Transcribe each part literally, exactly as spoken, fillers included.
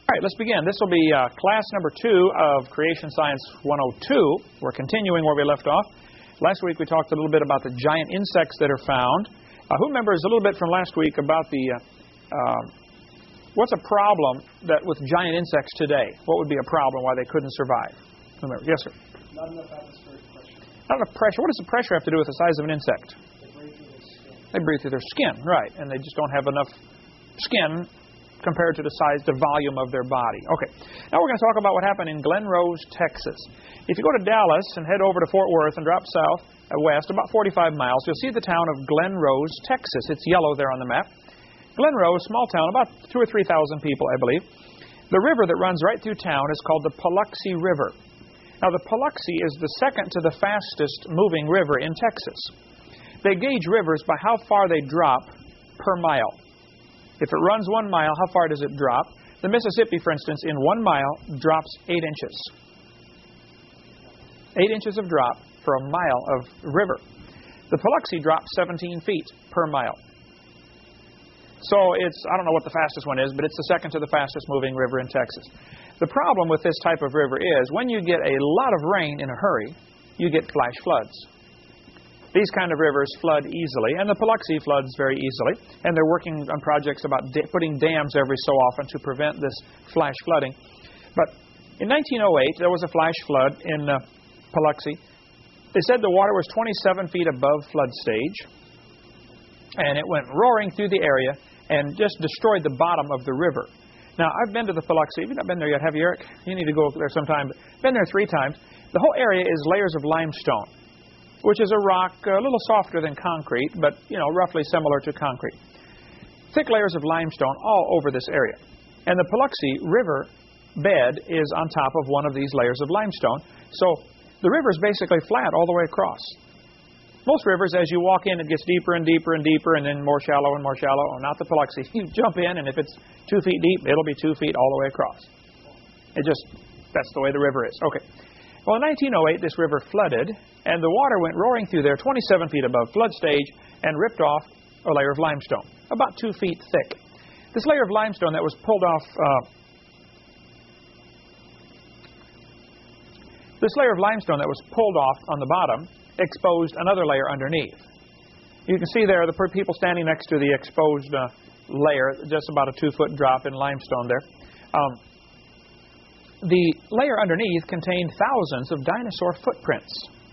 All right, let's begin. This will be uh, class number two of Creation Science one oh two. We're continuing where we left off. Last week we talked a little bit about the giant insects that are found. Uh, who remembers a little bit from last week about the, uh, uh, what's a problem that with giant insects today? What would be a problem why they couldn't survive? Remember? Yes, sir? Not enough atmospheric pressure. Not enough pressure. What does the pressure have to do with the size of an insect? They breathe through their skin. They breathe through their skin, right, and they just don't have enough skin compared to the size, the volume of their body. Okay, now we're going to talk about what happened in Glen Rose, Texas. If you go to Dallas and head over to Fort Worth and drop south, uh, west, about forty-five miles, you'll see the town of Glen Rose, Texas. It's yellow there on the map. Glen Rose, small town, about two or three thousand people, I believe. The river that runs right through town is called the Paluxy River. Now, the Paluxy is the second to the fastest moving river in Texas. They gauge rivers by how far they drop per mile. If it runs one mile, how far does it drop? The Mississippi, for instance, in one mile drops eight inches. Eight inches of drop for a mile of river. The Paluxy drops seventeen feet per mile. So it's, I don't know what the fastest one is, but it's the second to the fastest moving river in Texas. The problem with this type of river is when you get a lot of rain in a hurry, you get flash floods. These kind of rivers flood easily, and the Paluxy floods very easily, and they're working on projects about da putting dams every so often to prevent this flash flooding. But in nineteen oh eight, there was a flash flood in uh, Paluxy. They said the water was twenty-seven feet above flood stage, and it went roaring through the area and just destroyed the bottom of the river. Now, I've been to the Paluxy. Have you not been there yet, have you, Eric? You need to go there sometime. Been there three times. The whole area is layers of limestone, which is a rock a little softer than concrete, but, you know, roughly similar to concrete. Thick layers of limestone all over this area. And the Paluxy River bed is on top of one of these layers of limestone. So the river is basically flat all the way across. Most rivers, as you walk in, it gets deeper and deeper and deeper and then more shallow and more shallow. Oh, not the Paluxy. You jump in, and if it's two feet deep, it'll be two feet all the way across. It just, that's the way the river is. Okay. Well, in nineteen oh eight, this river flooded, and the water went roaring through there twenty-seven feet above flood stage and ripped off a layer of limestone, about two feet thick. This layer of limestone that was pulled off, uh, this layer of limestone that was pulled off on the bottom exposed another layer underneath. You can see there the people standing next to the exposed uh, layer, just about a two-foot drop in limestone there. Um, The layer underneath contained thousands of dinosaur footprints.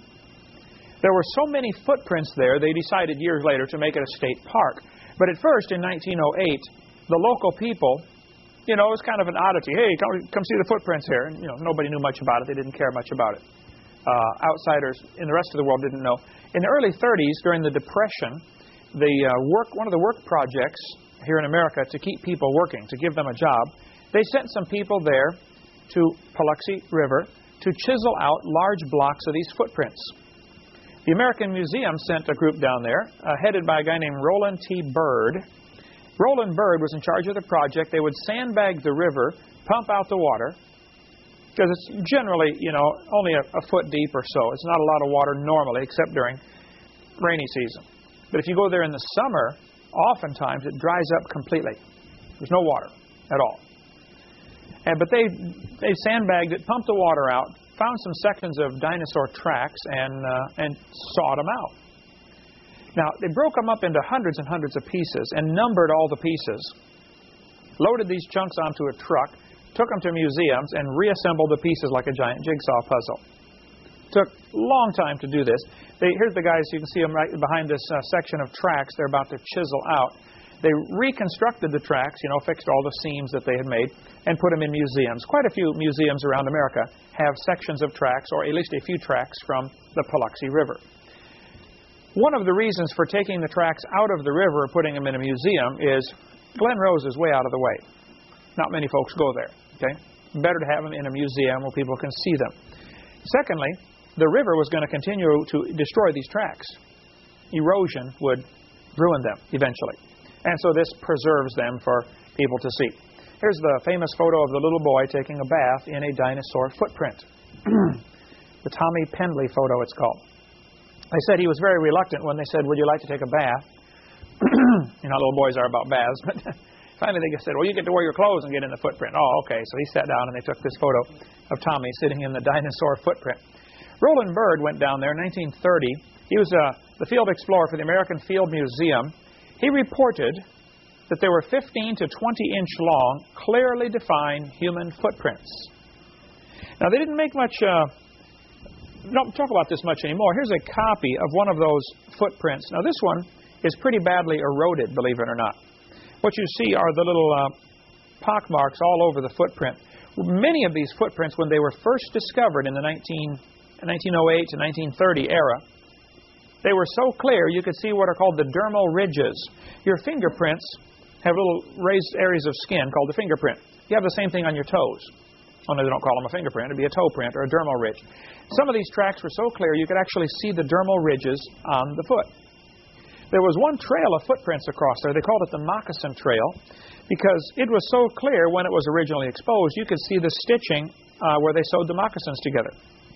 There were so many footprints there, they decided years later to make it a state park. But at first, in nineteen oh eight, the local people, you know, it was kind of an oddity. Hey, come, come see the footprints here. And, you know, nobody knew much about it. They didn't care much about it. Uh, outsiders in the rest of the world didn't know. In the early thirties, during the Depression, the uh, work, one of the work projects here in America to keep people working, to give them a job, they sent some people there to Paluxy River to chisel out large blocks of these footprints. The American Museum sent a group down there, uh, headed by a guy named Roland T. Bird. Roland Bird was in charge of the project. They would sandbag the river, pump out the water, because it's generally, you know, only a, a foot deep or so. It's not a lot of water normally, except during rainy season. But if you go there in the summer, oftentimes it dries up completely. There's no water at all. And, but they, they sandbagged it, pumped the water out, found some sections of dinosaur tracks, and, uh, and sawed them out. Now, they broke them up into hundreds and hundreds of pieces and numbered all the pieces, loaded these chunks onto a truck, took them to museums, and reassembled the pieces like a giant jigsaw puzzle. Took a long time to do this. They, here's the guys, you can see them right behind this uh, section of tracks they're about to chisel out. They reconstructed the tracks, you know, fixed all the seams that they had made, and put them in museums. Quite a few museums around America have sections of tracks, or at least a few tracks from the Paluxy River. One of the reasons for taking the tracks out of the river and putting them in a museum is Glen Rose is way out of the way. Not many folks go there, okay? Better to have them in a museum where people can see them. Secondly, the river was going to continue to destroy these tracks. Erosion would ruin them eventually. And so this preserves them for people to see. Here's the famous photo of the little boy taking a bath in a dinosaur footprint. The Tommy Pendley photo, it's called. They said he was very reluctant when they said, would you like to take a bath? You know how little boys are about baths. But Finally, they said, well, you get to wear your clothes and get in the footprint. Oh, okay. So he sat down and they took this photo of Tommy sitting in the dinosaur footprint. Roland Bird went down there in nineteen thirty. He was uh, the field explorer for the American Field Museum. He reported that there were fifteen to twenty inch long, clearly defined human footprints. Now, they didn't make much, uh, don't talk about this much anymore. Here's a copy of one of those footprints. Now, this one is pretty badly eroded, believe it or not. What you see are the little uh, pock marks all over the footprint. Many of these footprints, when they were first discovered in the nineteen oh eight to nineteen thirty era, they were so clear you could see what are called the dermal ridges. Your fingerprints have little raised areas of skin called the fingerprint. You have the same thing on your toes. Only they don't call them a fingerprint. It'd be a toe print or a dermal ridge. Some of these tracks were so clear you could actually see the dermal ridges on the foot. There was one trail of footprints across there. They called it the moccasin trail because it was so clear when it was originally exposed you could see the stitching uh, where they sewed the moccasins together.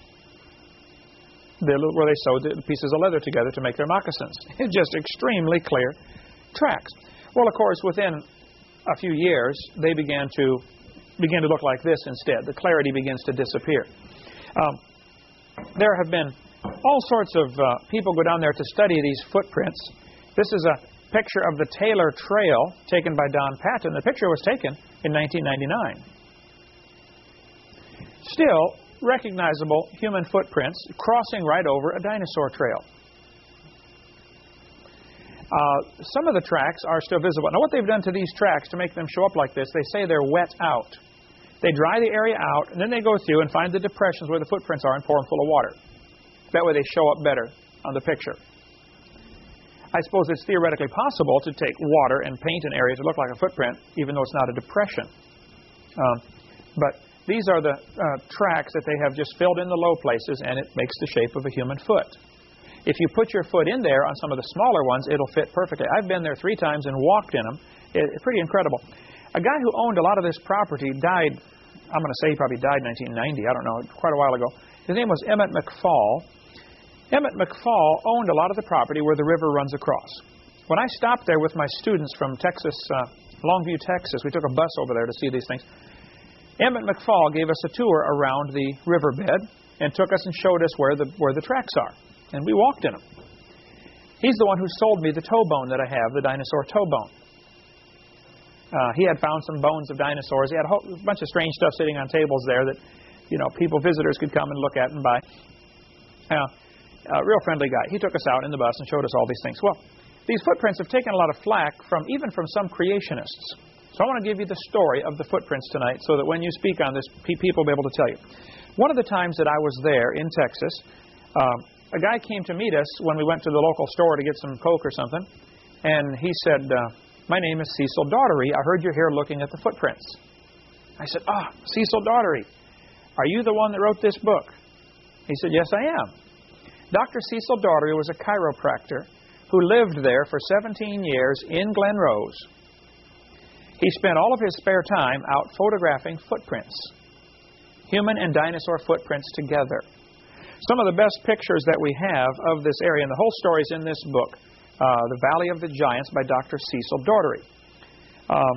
The, where they sewed the pieces of leather together to make their moccasins. It's just extremely clear tracks. Well, of course, within a few years, they began to begin to look like this instead. The clarity begins to disappear. Um, there have been all sorts of uh, people go down there to study these footprints. This is a picture of the Taylor Trail taken by Don Patton. The picture was taken in nineteen ninety-nine. Still, recognizable human footprints crossing right over a dinosaur trail. Uh, some of the tracks are still visible. Now, what they've done to these tracks to make them show up like this, they say they're wet out. They dry the area out, and then they go through and find the depressions where the footprints are and pour them full of water. That way they show up better on the picture. I suppose it's theoretically possible to take water and paint an area to look like a footprint, even though it's not a depression. Um, but these are the uh, tracks that they have just filled in the low places, and it makes the shape of a human foot. If you put your foot in there on some of the smaller ones, it'll fit perfectly. I've been there three times and walked in them. It's pretty incredible. A guy who owned a lot of this property died, I'm going to say he probably died in nineteen ninety, I don't know, quite a while ago. His name was Emmett McFall. Emmett McFall owned a lot of the property where the river runs across. When I stopped there with my students from Texas, uh, Longview, Texas, we took a bus over there to see these things. Emmett McFall gave us a tour around the riverbed and took us and showed us where the, where the tracks are. And we walked in them. He's the one who sold me the toe bone that I have, the dinosaur toe bone. Uh, he had found some bones of dinosaurs. He had a whole bunch of strange stuff sitting on tables there that, you know, people, visitors could come and look at and buy. Uh, a real friendly guy. He took us out in the bus and showed us all these things. Well, these footprints have taken a lot of flack from even from some creationists. So I want to give you the story of the footprints tonight so that when you speak on this, people will be able to tell you. One of the times that I was there in Texas, um, a guy came to meet us when we went to the local store to get some Coke or something, and he said, uh, my name is Cecil Daughtery. I heard you're here looking at the footprints. I said, ah, Cecil Daughtery, are you the one that wrote this book? He said, yes, I am. Doctor Cecil Daughtery was a chiropractor who lived there for seventeen years in Glen Rose. He spent all of his spare time out photographing footprints, human and dinosaur footprints together. Some of the best pictures that we have of this area, and the whole story is in this book, uh, The Valley of the Giants by Doctor Cecil Daughtery. Um,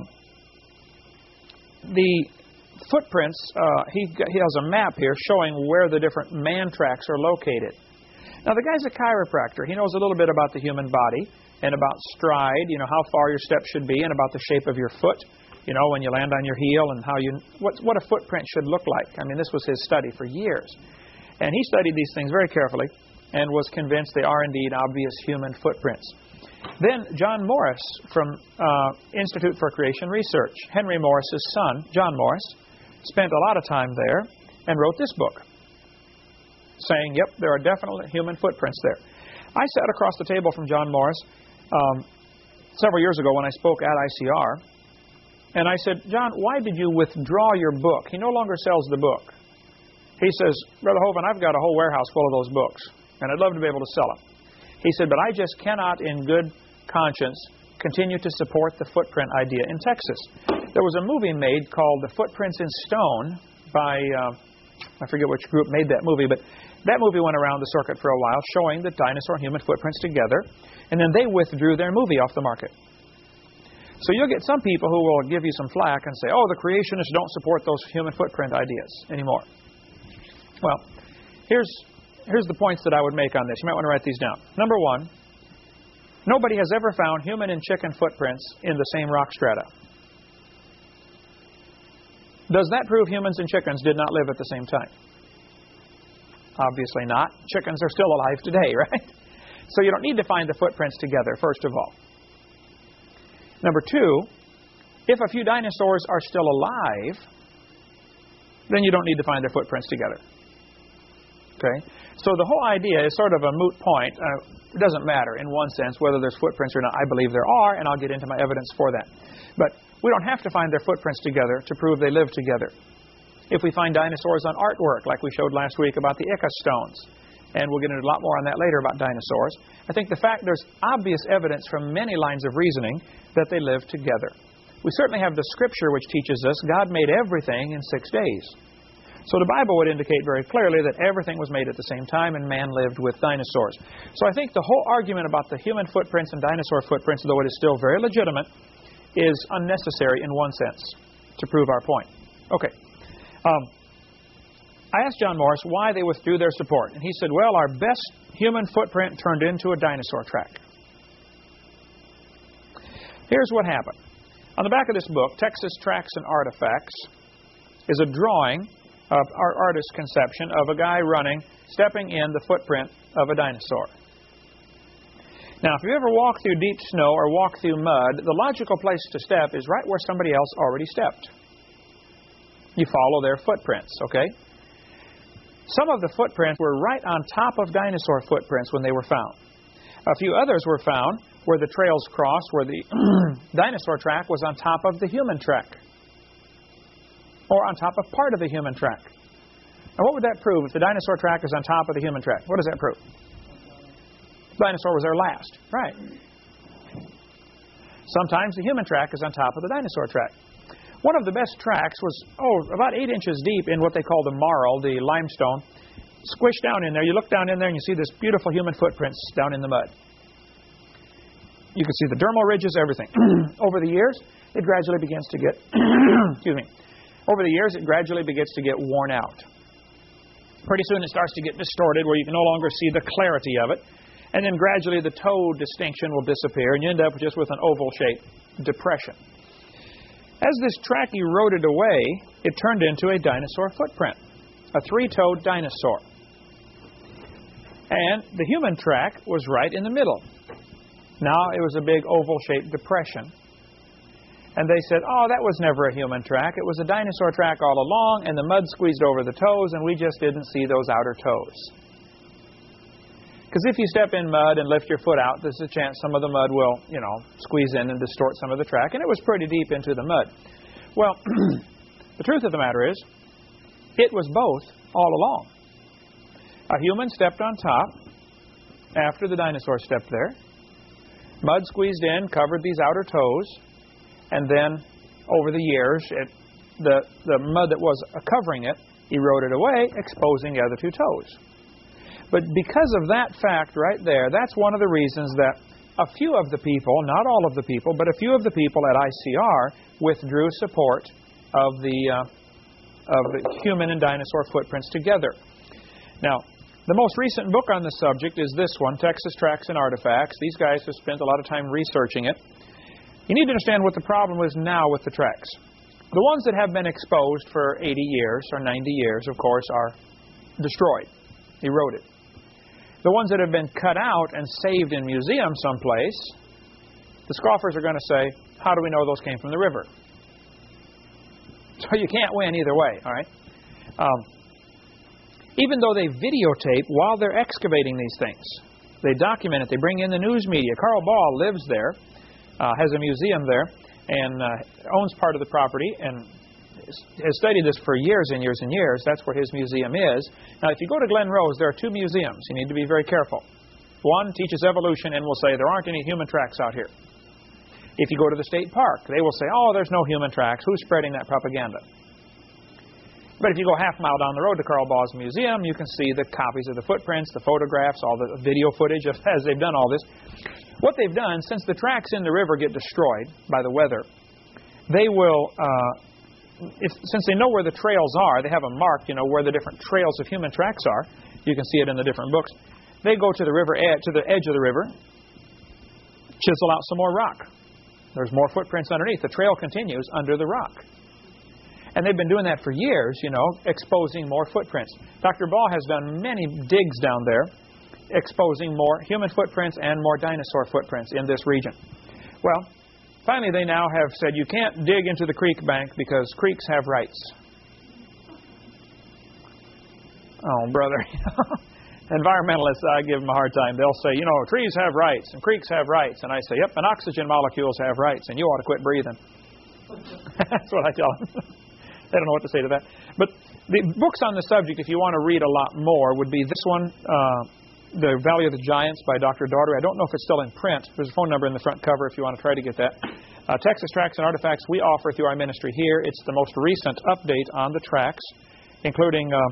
the footprints, uh, he, he has a map here showing where the different man tracks are located. Now, the guy's a chiropractor. He knows a little bit about the human body and about stride, you know, how far your steps should be, and about the shape of your foot, you know, when you land on your heel, and how you what, what a footprint should look like. I mean, this was his study for years. And he studied these things very carefully and was convinced they are indeed obvious human footprints. Then John Morris from uh, Institute for Creation Research, Henry Morris's son, John Morris, spent a lot of time there and wrote this book, saying, yep, there are definitely human footprints there. I sat across the table from John Morris um, several years ago when I spoke at I C R, and I said, John, why did you withdraw your book? He no longer sells the book. He says, Brother Hovind, I've got a whole warehouse full of those books, and I'd love to be able to sell them. He said, but I just cannot in good conscience continue to support the footprint idea in Texas. There was a movie made called The Footprints in Stone by, uh, I forget which group made that movie, but that movie went around the circuit for a while showing the dinosaur and human footprints together, and then they withdrew their movie off the market. So you'll get some people who will give you some flack and say, oh, the creationists don't support those human footprint ideas anymore. Well, here's, here's the points that I would make on this. You might want to write these down. Number one, nobody has ever found human and chicken footprints in the same rock strata. Does that prove humans and chickens did not live at the same time? Obviously not. Chickens are still alive today, right? So you don't need to find the footprints together, first of all. Number two, if a few dinosaurs are still alive, then you don't need to find their footprints together. Okay? So the whole idea is sort of a moot point. Uh, it doesn't matter, in one sense, whether there's footprints or not. I believe there are, and I'll get into my evidence for that. But we don't have to find their footprints together to prove they lived together. If we find dinosaurs on artwork, like we showed last week about the Ica stones, and we'll get into a lot more on that later about dinosaurs, I think the fact there's obvious evidence from many lines of reasoning that they lived together. We certainly have the Scripture which teaches us God made everything in six days. So the Bible would indicate very clearly that everything was made at the same time and man lived with dinosaurs. So I think the whole argument about the human footprints and dinosaur footprints, though it is still very legitimate, is unnecessary in one sense to prove our point. Okay. Um, I asked John Morris why they withdrew their support. And he said, well, our best human footprint turned into a dinosaur track. Here's what happened. On the back of this book, Texas Tracks and Artifacts, is a drawing of our artist's conception of a guy running, stepping in the footprint of a dinosaur. Now, if you ever walk through deep snow or walk through mud, the logical place to step is right where somebody else already stepped. You follow their footprints, okay? Some of the footprints were right on top of dinosaur footprints when they were found. A few others were found where the trails crossed, where the dinosaur track was on top of the human track, or on top of part of the human track. Now, what would that prove if the dinosaur track is on top of the human track? What does that prove? The dinosaur was there last. Right. Sometimes the human track is on top of the dinosaur track. One of the best tracks was, oh, about eight inches deep in what they call the marl, the limestone. Squished down in there. You look down in there and you see this beautiful human footprints down in the mud. You can see the dermal ridges, everything. Over the years, it gradually begins to get, excuse me, over the years, it gradually begins to get worn out. Pretty soon it starts to get distorted where you can no longer see the clarity of it. And then gradually the toe distinction will disappear and you end up just with an oval-shaped depression. As this track eroded away, it turned into a dinosaur footprint, a three-toed dinosaur. And the human track was right in the middle. Now it was a big oval-shaped depression. And they said, oh, that was never a human track. It was a dinosaur track all along, and the mud squeezed over the toes, and we just didn't see those outer toes. Because if you step in mud and lift your foot out, there's a chance some of the mud will, you know, squeeze in and distort some of the track. And it was pretty deep into the mud. Well, the truth of the matter is, it was both all along. A human stepped on top after the dinosaur stepped there. Mud squeezed in, covered these outer toes. And then, over the years, it, the, the mud that was covering it eroded away, exposing the other two toes. But because of that fact right there, that's one of the reasons that a few of the people, not all of the people, but a few of the people at I C R withdrew support of the, uh, of the human and dinosaur footprints together. Now, the most recent book on the subject is this one, Texas Tracks and Artifacts. These guys have spent a lot of time researching it. You need to understand what the problem is now with the tracks. The ones that have been exposed for eighty years or ninety years, of course, are destroyed, eroded. The ones that have been cut out and saved in museums someplace, the scoffers are going to say, how do we know those came from the river? So you can't win either way, all right? Um, even though they videotape while they're excavating these things, they document it, they bring in the news media. Carl Ball lives there, uh, has a museum there, and uh, owns part of the property, and has studied this for years and years and years. That's where his museum is. Now, if you go to Glen Rose, there are two museums. You need to be very careful. One teaches evolution and will say there aren't any human tracks out here. If you go to the state park, they will say, oh, there's no human tracks. Who's spreading that propaganda? But if you go half a mile down the road to Carl Ball's museum, you can see the copies of the footprints, the photographs, all the video footage of, as they've done all this. What they've done, since the tracks in the river get destroyed by the weather, they will, uh, if, since they know where the trails are, they have them marked, you know, where the different trails of human tracks are. You can see it in the different books. They go to the river edge, to the edge of the river, chisel out some more rock. There's more footprints underneath. The trail continues under the rock. And they've been doing that for years, you know, exposing more footprints. Doctor Ball has done many digs down there, exposing more human footprints and more dinosaur footprints in this region. Well, finally they now have said you can't dig into the creek bank because creeks have rights. Oh, brother. Environmentalists, I give them a hard time. They'll say, you know, trees have rights and creeks have rights. And I say, yep, and oxygen molecules have rights, and you ought to quit breathing. That's what I tell them. They don't know what to say to that. But the books on the subject, if you want to read a lot more, would be this one, uh, The Valley of the Giants by Doctor Daugherty. I don't know if it's still in print. There's a phone number in the front cover if you want to try to get that. Uh, Texas Tracks and Artifacts we offer through our ministry here. It's the most recent update on the tracks, including uh,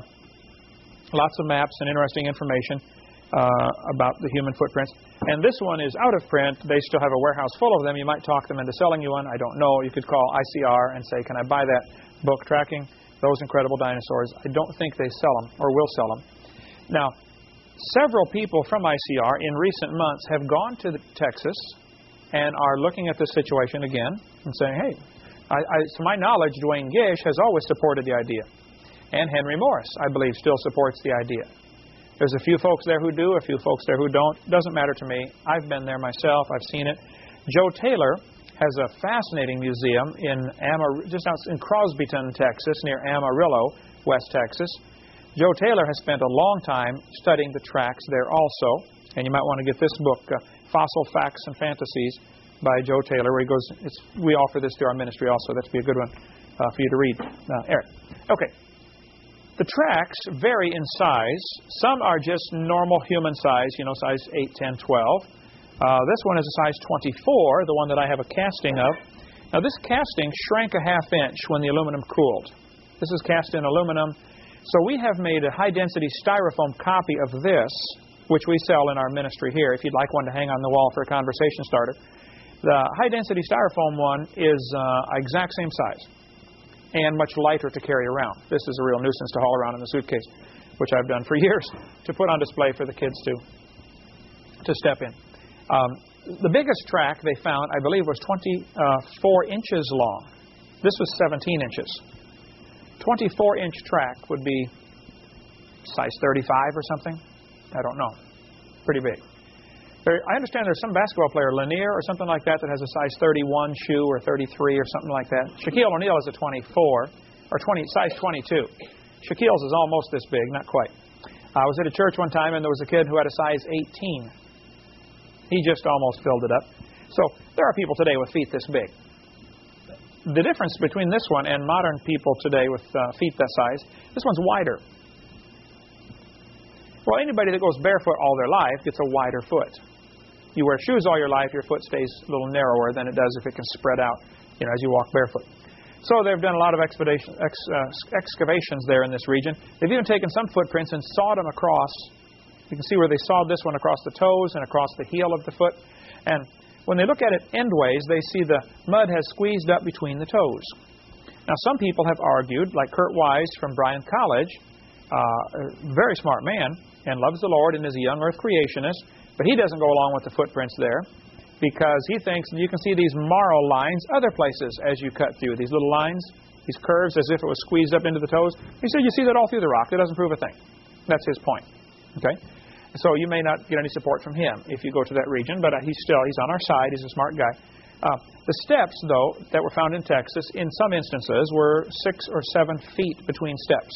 lots of maps and interesting information uh, about the human footprints. And this one is out of print. They still have a warehouse full of them. You might talk them into selling you one. I don't know. You could call I C R and say, can I buy that book tracking those incredible dinosaurs? I don't think they sell them or will sell them. Now, several people from I C R in recent months have gone to Texas and are looking at this situation again and saying, hey, I, I, to my knowledge, Duane Gish has always supported the idea. And Henry Morris, I believe, still supports the idea. There's a few folks there who do, a few folks there who don't. Doesn't matter to me. I've been there myself. I've seen it. Joe Taylor has a fascinating museum in Amar- just out in Crosbyton, Texas, near Amarillo, West Texas. Joe Taylor has spent a long time studying the tracks there also. And you might want to get this book, uh, Fossil Facts and Fantasies by Joe Taylor, where he goes, it's, we offer this through our ministry also. That'd be a good one uh, for you to read, uh, Eric. Okay. The tracks vary in size. Some are just normal human size, you know, size eight, ten, twelve. Uh, this one is a size twenty-four, the one that I have a casting of. Now, this casting shrank a half inch when the aluminum cooled. This is cast in aluminum. So we have made a high-density styrofoam copy of this, which we sell in our ministry here, if you'd like one to hang on the wall for a conversation starter. The high-density styrofoam one is uh, exact same size and much lighter to carry around. This is a real nuisance to haul around in the suitcase, which I've done for years, to put on display for the kids to, to step in. Um, the biggest track they found, I believe, was twenty-four inches long. This was seventeen inches. twenty-four inch track would be size thirty-five or something. I don't know. Pretty big. There, I understand there's some basketball player, Lanier or something like that, that has a size thirty-one shoe or thirty-three or something like that. Shaquille O'Neal is a twenty-four, or twenty, size twenty-two. Shaquille's is almost this big, not quite. I was at a church one time and there was a kid who had a size eighteen. He just almost filled it up. So there are people today with feet this big. The difference between this one and modern people today with uh, feet that size, this one's wider. Well, anybody that goes barefoot all their life gets a wider foot. You wear shoes all your life, your foot stays a little narrower than it does if it can spread out, you know, as you walk barefoot. So they've done a lot of expedition, ex, uh, excavations there in this region. They've even taken some footprints and sawed them across. You can see where they sawed this one across the toes and across the heel of the foot. And when they look at it endways, they see the mud has squeezed up between the toes. Now, some people have argued, like Kurt Wise from Bryan College, uh, a very smart man, and loves the Lord and is a young earth creationist, but he doesn't go along with the footprints there because he thinks you can see these marrow lines other places as you cut through. These little lines, these curves as if it was squeezed up into the toes. He said you see that all through the rock. That doesn't prove a thing. That's his point. Okay? So you may not get any support from him if you go to that region, but he's still, he's on our side. He's a smart guy. Uh, the steps, though, that were found in Texas, in some instances, were six or seven feet between steps.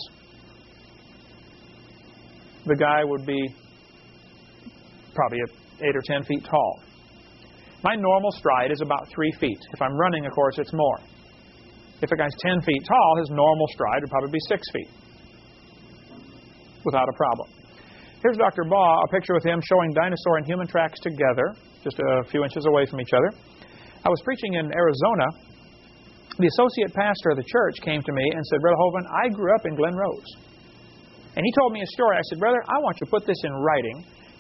The guy would be probably eight or ten feet tall. My normal stride is about three feet. If I'm running, of course, it's more. If a guy's ten feet tall, his normal stride would probably be six feet without a problem. Here's Doctor Baugh, a picture with him showing dinosaur and human tracks together, just a few inches away from each other. I was preaching in Arizona. The associate pastor of the church came to me and said, Brother Hovind, I grew up in Glen Rose. And he told me a story. I said, Brother, I want you to put this in writing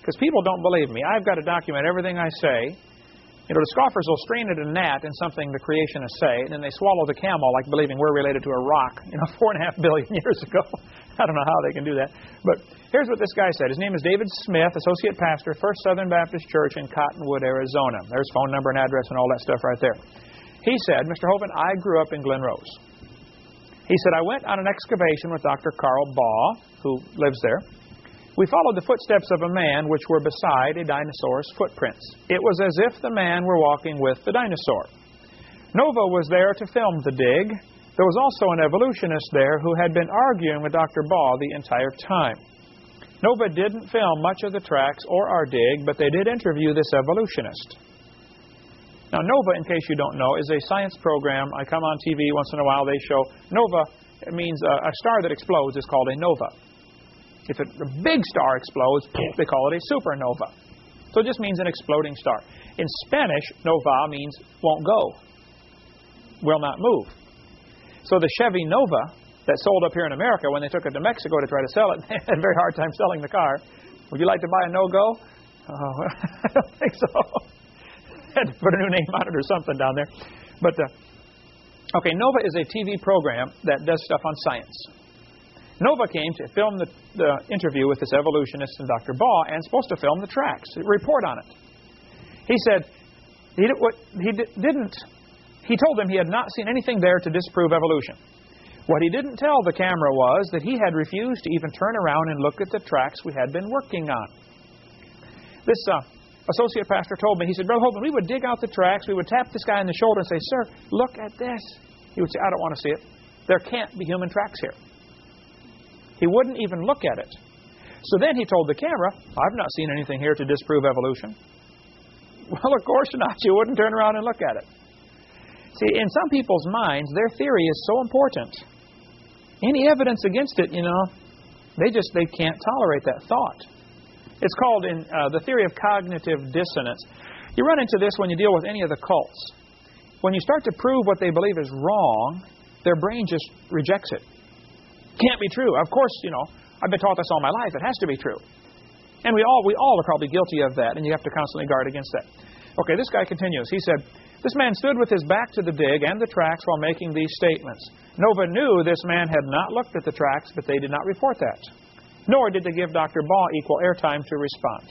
because people don't believe me. I've got to document everything I say. You know, the scoffers will strain at a gnat in something the creationists say, and then they swallow the camel like believing we're related to a rock, you know, four and a half billion years ago. I don't know how they can do that. But here's what this guy said. His name is David Smith, Associate Pastor, First Southern Baptist Church in Cottonwood, Arizona. There's phone number and address and all that stuff right there. He said, Mister Hovind, I grew up in Glen Rose. He said, I went on an excavation with Doctor Carl Baugh, who lives there. We followed the footsteps of a man which were beside a dinosaur's footprints. It was as if the man were walking with the dinosaur. Nova was there to film the dig. There was also an evolutionist there who had been arguing with Doctor Baugh the entire time. Nova didn't film much of the tracks or our dig, but they did interview this evolutionist. Now, Nova, in case you don't know, is a science program. I come on T V once in a while. They show Nova. It means a, a star that explodes is called a nova. If a big star explodes, they call it a supernova. So it just means an exploding star. In Spanish, nova means won't go, will not move. So the Chevy Nova that sold up here in America, when they took it to Mexico to try to sell it, they had a very hard time selling the car. Would you like to buy a no-go? Oh, I don't think so. Had to put a new name on it or something down there. But, uh, okay, Nova is a T V program that does stuff on science. Nova came to film the, the interview with this evolutionist and Doctor Baugh, and supposed to film the tracks, report on it. He said he, did, what, he did, didn't. He told them he had not seen anything there to disprove evolution. What he didn't tell the camera was that he had refused to even turn around and look at the tracks we had been working on. This uh, associate pastor told me, he said, Brother Hovind, we would dig out the tracks, we would tap this guy in the shoulder and say, Sir, look at this. He would say, I don't want to see it. There can't be human tracks here. He wouldn't even look at it. So then he told the camera, I've not seen anything here to disprove evolution. Well, of course not. You wouldn't turn around and look at it. See, in some people's minds, their theory is so important. Any evidence against it, you know, they just they can't tolerate that thought. It's called in uh, the theory of cognitive dissonance. You run into this when you deal with any of the cults. When you start to prove what they believe is wrong, their brain just rejects it. Can't be true. Of course, you know, I've been taught this all my life. It has to be true. And we all we all are probably guilty of that, and you have to constantly guard against that. Okay, this guy continues. He said, this man stood with his back to the dig and the tracks while making these statements. Nova knew this man had not looked at the tracks, but they did not report that. Nor did they give Doctor Baugh equal airtime to respond.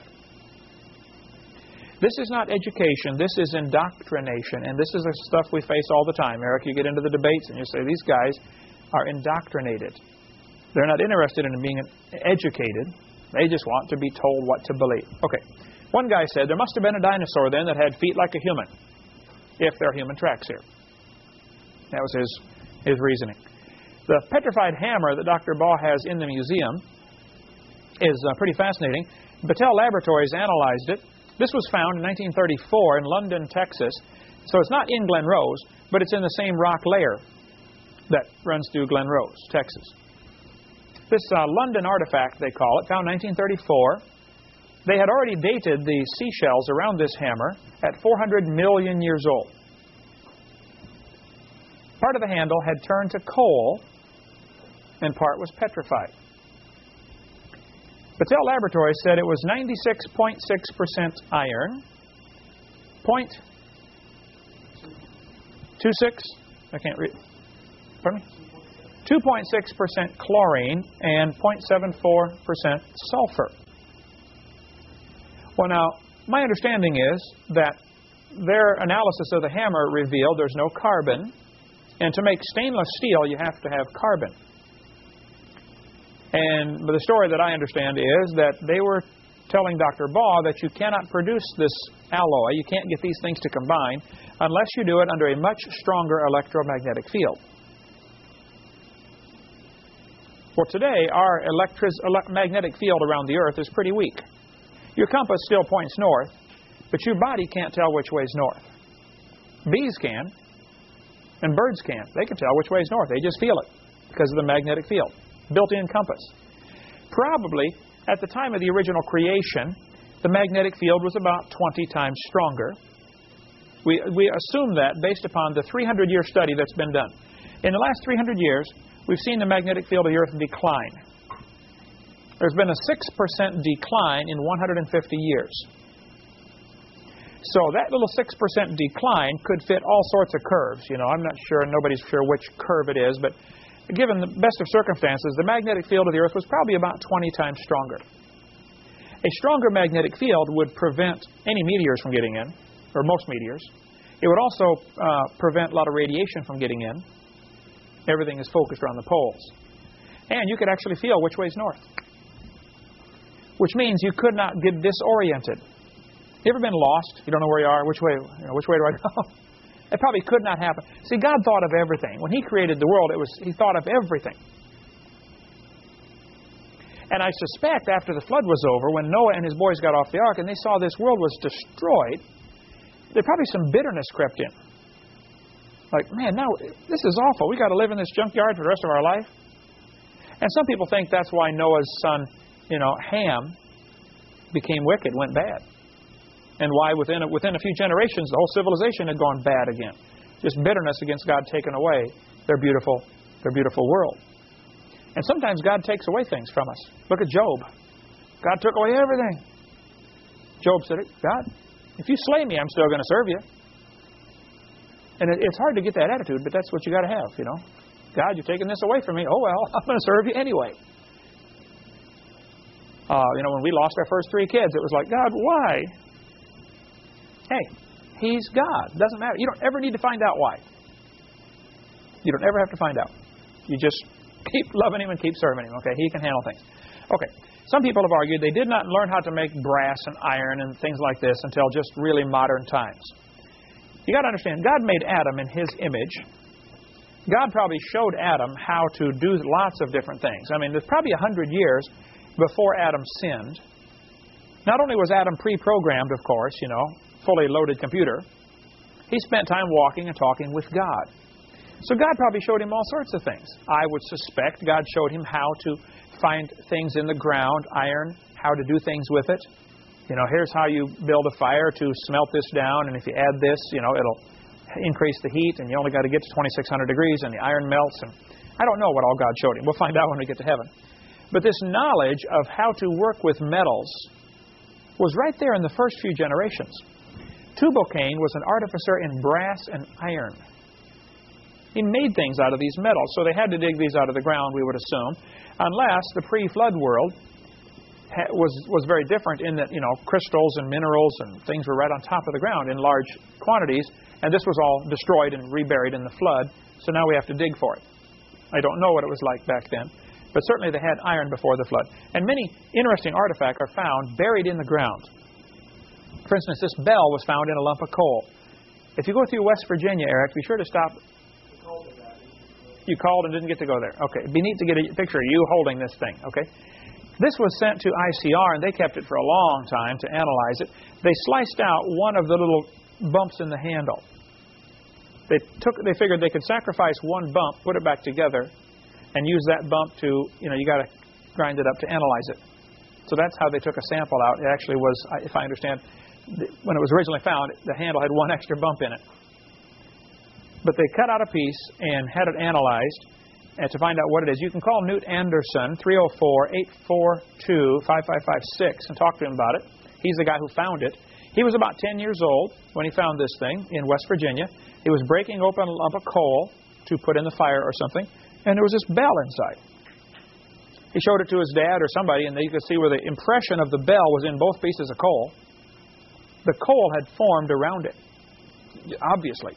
This is not education. This is indoctrination. And this is the stuff we face all the time. Eric, you get into the debates and you say, these guys are indoctrinated. They're not interested in being educated. They just want to be told what to believe. Okay. One guy said, there must have been a dinosaur then that had feet like a human, if there are human tracks here. That was his, his reasoning. The petrified hammer that Doctor Baugh has in the museum is uh, pretty fascinating. Battelle Laboratories analyzed it. This was found in nineteen thirty-four in London, Texas. So it's not in Glen Rose, but it's in the same rock layer that runs through Glen Rose, Texas. This uh, London artifact, they call it, found nineteen thirty-four. They had already dated the seashells around this hammer at four hundred million years old. Part of the handle had turned to coal, and part was petrified. Battelle Laboratories said it was ninety-six point six percent iron, point two six, I can't read, pardon me? two point six percent chlorine, and zero point seven four percent sulfur. Well, now, my understanding is that their analysis of the hammer revealed there's no carbon, and to make stainless steel, you have to have carbon. And the story that I understand is that they were telling Doctor Baugh that you cannot produce this alloy, you can't get these things to combine, unless you do it under a much stronger electromagnetic field. Well, today, our electromagnetic field around the Earth is pretty weak. Your compass still points north, but your body can't tell which way is north. Bees can, and birds can. They can tell which way is north. They just feel it because of the magnetic field, built-in compass. Probably, at the time of the original creation, the magnetic field was about twenty times stronger. We, we assume that based upon the three hundred year study that's been done. In the last three hundred years, we've seen the magnetic field of the Earth decline. There's been a six percent decline in one hundred fifty years. So that little six percent decline could fit all sorts of curves. You know, I'm not sure, nobody's sure which curve it is, but given the best of circumstances, the magnetic field of the Earth was probably about twenty times stronger. A stronger magnetic field would prevent any meteors from getting in, or most meteors. It would also uh, prevent a lot of radiation from getting in. Everything is focused around the poles. And you could actually feel which way is north. Which means you could not get disoriented. You ever been lost? You don't know where you are. Which way, you know, which way do I go? It probably could not happen. See, God thought of everything. When He created the world, it was He thought of everything. And I suspect after the flood was over, when Noah and his boys got off the ark and they saw this world was destroyed, there probably some bitterness crept in. Like, man, now this is awful. We got to live in this junkyard for the rest of our life. And some people think that's why Noah's son, you know, Ham, became wicked, went bad. And why within a, within a few generations the whole civilization had gone bad again. Just bitterness against God taking away their beautiful, their beautiful world. And sometimes God takes away things from us. Look at Job. God took away everything. Job said, God, if you slay me, I'm still going to serve you. And it, it's hard to get that attitude, but that's what you got to have, you know. God, you're taking this away from me. Oh, well, I'm going to serve you anyway. Uh, you know, when we lost our first three kids, it was like, God, why? Hey, He's God. It doesn't matter. You don't ever need to find out why. You don't ever have to find out. You just keep loving Him and keep serving Him. Okay, He can handle things. Okay, some people have argued they did not learn how to make brass and iron and things like this until just really modern times. You got to understand, God made Adam in His image. God probably showed Adam how to do lots of different things. I mean, there's probably a hundred years before Adam sinned. Not only was Adam pre-programmed, of course, you know, fully loaded computer, he spent time walking and talking with God. So God probably showed him all sorts of things. I would suspect God showed him how to find things in the ground, iron, how to do things with it. You know, here's how you build a fire to smelt this down, and if you add this, you know, it'll increase the heat, and you only got to get to twenty-six hundred degrees, and the iron melts. And I don't know what all God showed him. We'll find out when we get to heaven. But this knowledge of how to work with metals was right there in the first few generations. Tubal-Cain was an artificer in brass and iron. He made things out of these metals, so they had to dig these out of the ground, we would assume, unless the pre-flood world ha- was was very different in that, you know, crystals and minerals and things were right on top of the ground in large quantities, and this was all destroyed and reburied in the flood, so now we have to dig for it. I don't know what it was like back then, but certainly they had iron before the flood. And many interesting artifacts are found buried in the ground. For instance, this bell was found in a lump of coal. If you go through West Virginia, Eric, be sure to stop. You called and didn't get to go there. Okay. It'd be neat to get a picture of you holding this thing. Okay. This was sent to I C R, and they kept it for a long time to analyze it. They sliced out one of the little bumps in the handle. They took. They figured they could sacrifice one bump, put it back together, and use that bump to, you know, you got to grind it up to analyze it. So that's how they took a sample out. It actually was, if I understand, when it was originally found, the handle had one extra bump in it. But they cut out a piece and had it analyzed and to find out what it is. You can call Newt Anderson, three oh four, eight four two, five five five six, and talk to him about it. He's the guy who found it. He was about ten years old when he found this thing in West Virginia. He was breaking open a lump of coal to put in the fire or something, and there was this bell inside. He showed it to his dad or somebody, and you could see where the impression of the bell was in both pieces of coal. The coal had formed around it, obviously.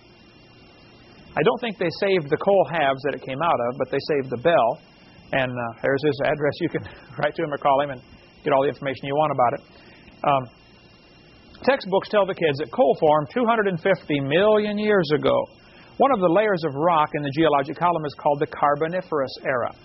I don't think they saved the coal halves that it came out of, but they saved the bell. And uh, there's his address. You can write to him or call him and get all the information you want about it. Um, textbooks tell the kids that coal formed two hundred fifty million years ago. One of the layers of rock in the geologic column is called the Carboniferous era.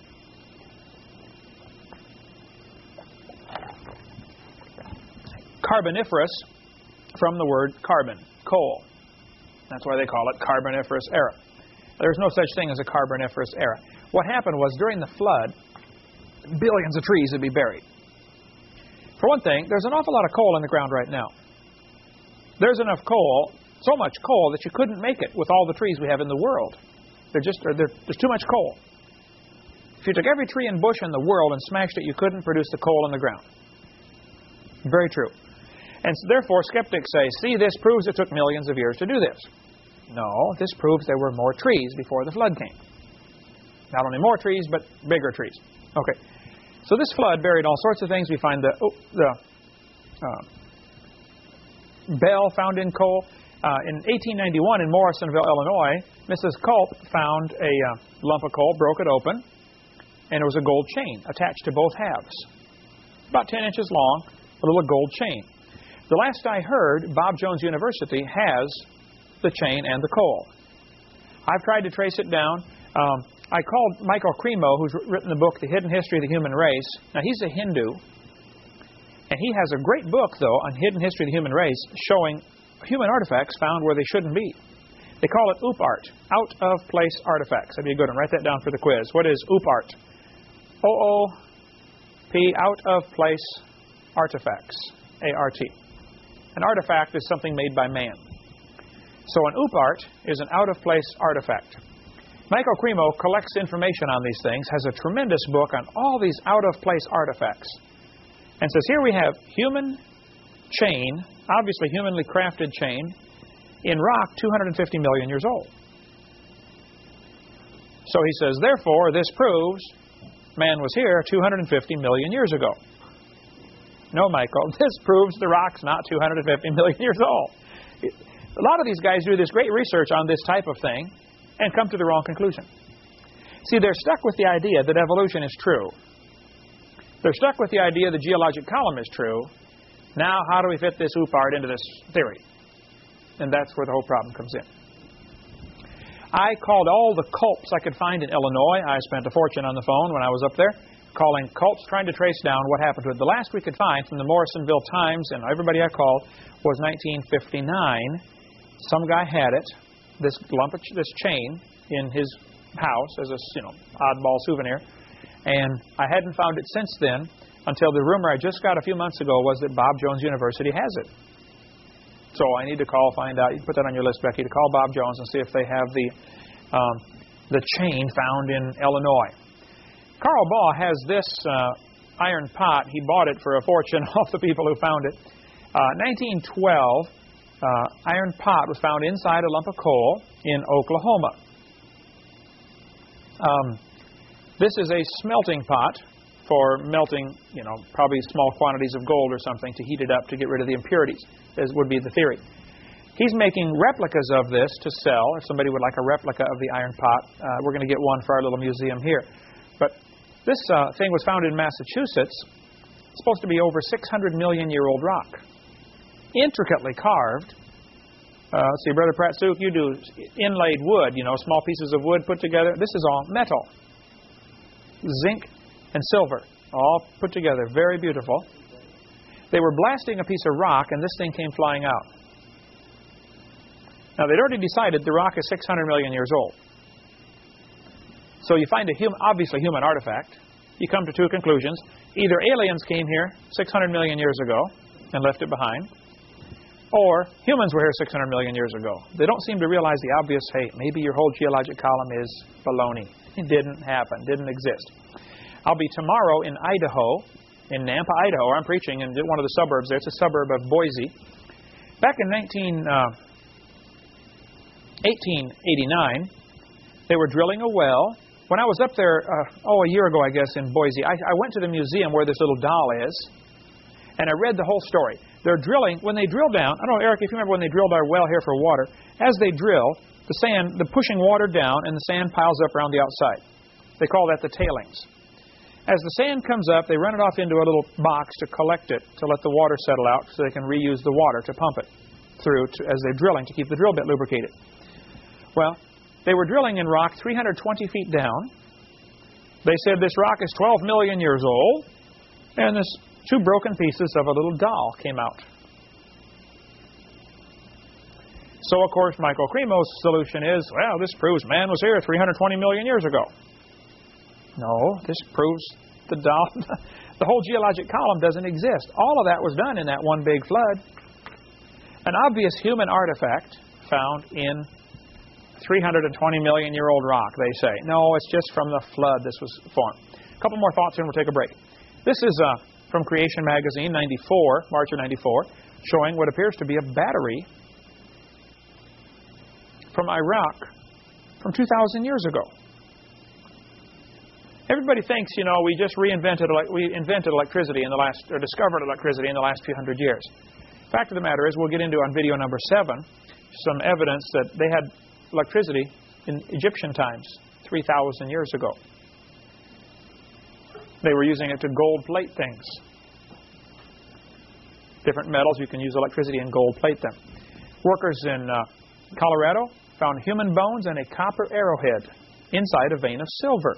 Carboniferous from the word carbon, coal. That's why they call it Carboniferous era. There's no such thing as a Carboniferous era. What happened was during the flood, billions of trees would be buried. For one thing, there's an awful lot of coal in the ground right now. There's enough coal, so much coal, that you couldn't make it with all the trees we have in the world. They're just, they're, there's too much coal. If you took every tree and bush in the world and smashed it, you couldn't produce the coal in the ground. Very true. And so therefore, skeptics say, see, this proves it took millions of years to do this. No, this proves there were more trees before the flood came. Not only more trees, but bigger trees. Okay. So this flood buried all sorts of things. We find the, oh, the uh, bell found in coal. Uh, in eighteen ninety-one in Morrisonville, Illinois, Missus Culp found a uh, lump of coal, broke it open, and it was a gold chain attached to both halves. About ten inches long, a little gold chain. The last I heard, Bob Jones University has the chain and the coal. I've tried to trace it down. Um, I called Michael Cremo, who's written the book, The Hidden History of the Human Race. Now, he's a Hindu, and he has a great book, though, on Hidden History of the Human Race, showing human artifacts found where they shouldn't be. They call it O O P art, out-of-place artifacts. That'd be a good one. Write that down for the quiz. What is O O P art? O O P, out-of-place artifacts, A R T. An artifact is something made by man. So an O O P art is an out-of-place artifact. Michael Cremo collects information on these things, has a tremendous book on all these out-of-place artifacts, and says here we have human chain, obviously humanly crafted chain, in rock two hundred fifty million years old. So he says, therefore, this proves man was here two hundred fifty million years ago. No, Michael, this proves the rock's not two hundred fifty million years old. A lot of these guys do this great research on this type of thing and come to the wrong conclusion. See, they're stuck with the idea that evolution is true. They're stuck with the idea the geologic column is true. Now, how do we fit this O O P art into this theory? And that's where the whole problem comes in. I called all the culps I could find in Illinois. I spent a fortune on the phone when I was up there, calling culps, trying to trace down what happened to it. The last we could find from the Morrisonville Times, and everybody I called, was nineteen fifty-nine. Some guy had it, this lump of ch this chain, in his house as a you know oddball souvenir, and I hadn't found it since then. Until the rumor I just got a few months ago was that Bob Jones University has it. So I need to call, find out. You can put that on your list, Becky, to call Bob Jones and see if they have the um, the chain found in Illinois. Carl Baugh has this uh, iron pot. He bought it for a fortune off the people who found it. Uh, nineteen twelve, uh, iron pot was found inside a lump of coal in Oklahoma. Um, this is a smelting pot for melting, you know, probably small quantities of gold or something to heat it up to get rid of the impurities, as would be the theory. He's making replicas of this to sell. If somebody would like a replica of the iron pot, uh, we're going to get one for our little museum here. But this uh, thing was found in Massachusetts. It's supposed to be over six hundred million year old rock. Intricately carved. Uh, let's see, Brother Pratt-Suk, you do inlaid wood, you know, small pieces of wood put together. This is all metal. Zinc and silver, all put together. Very beautiful. They were blasting a piece of rock, and this thing came flying out. Now, they'd already decided the rock is six hundred million years old. So you find a hum obviously human artifact. You come to two conclusions. Either aliens came here six hundred million years ago and left it behind, or humans were here six hundred million years ago. They don't seem to realize the obvious, hey, maybe your whole geologic column is baloney. It didn't happen, didn't exist. I'll be tomorrow in Idaho, in Nampa, Idaho. I'm preaching in one of the suburbs there. It's a suburb of Boise. Back in eighteen eighty-nine, they were drilling a well. When I was up there, uh, oh, a year ago, I guess, in Boise, I, I went to the museum where this little doll is, and I read the whole story. They're drilling. When they drill down, I don't know, Eric, if you remember when they drilled our well here for water, as they drill, the sand, they're pushing water down, and the sand piles up around the outside. They call that the tailings. As the sand comes up, they run it off into a little box to collect it, to let the water settle out so they can reuse the water to pump it through to, as they're drilling to keep the drill bit lubricated. Well, they were drilling in rock three hundred twenty feet down. They said this rock is twelve million years old, and this two broken pieces of a little doll came out. So, of course, Michael Cremo's solution is, well, this proves man was here three hundred twenty million years ago. No, this proves the doll, the whole geologic column doesn't exist. All of that was done in that one big flood. An obvious human artifact found in three hundred twenty million year old rock, they say. No, it's just from the flood this was formed. A couple more thoughts and we'll take a break. This is uh, from Creation Magazine, ninety-four, March of ninety-four, showing what appears to be a battery from Iraq from two thousand years ago. Everybody thinks, you know, we just reinvented, we invented electricity in the last, or discovered electricity in the last few hundred years. Fact of the matter is, we'll get into on video number seven some evidence that they had electricity in Egyptian times three thousand years ago. They were using it to gold plate things. Different metals, you can use electricity and gold plate them. Workers in uh, Colorado found human bones and a copper arrowhead inside a vein of silver.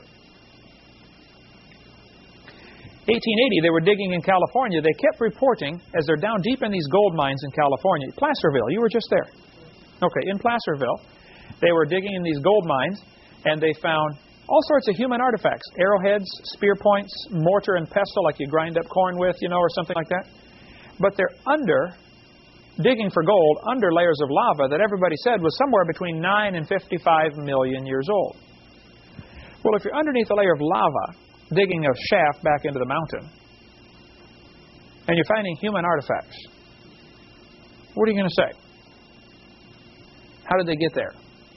eighteen eighty, they were digging in California. They kept reporting, as they're down deep in these gold mines in California, Placerville, you were just there. Okay, in Placerville, they were digging in these gold mines, and they found all sorts of human artifacts, arrowheads, spear points, mortar and pestle, like you grind up corn with, you know, or something like that. But they're under, digging for gold, under layers of lava that everybody said was somewhere between nine and fifty-five million years old. Well, if you're underneath a layer of lava, digging a shaft back into the mountain, and you're finding human artifacts, what are you going to say? How did they get there?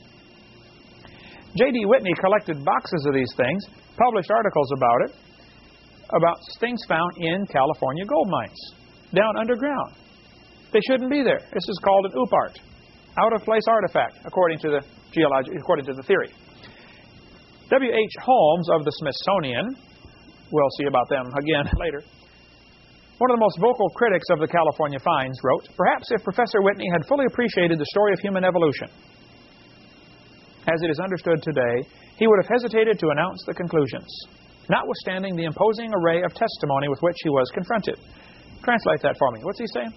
J D Whitney collected boxes of these things, published articles about it, about things found in California gold mines, down underground. They shouldn't be there. This is called an O P A R T, out-of-place artifact, according to the geologic, according to the theory. W H Holmes of the Smithsonian, we'll see about them again later, one of the most vocal critics of the California finds, wrote, "Perhaps if Professor Whitney had fully appreciated the story of human evolution, as it is understood today, he would have hesitated to announce the conclusions, notwithstanding the imposing array of testimony with which he was confronted." Translate that for me. What's he saying?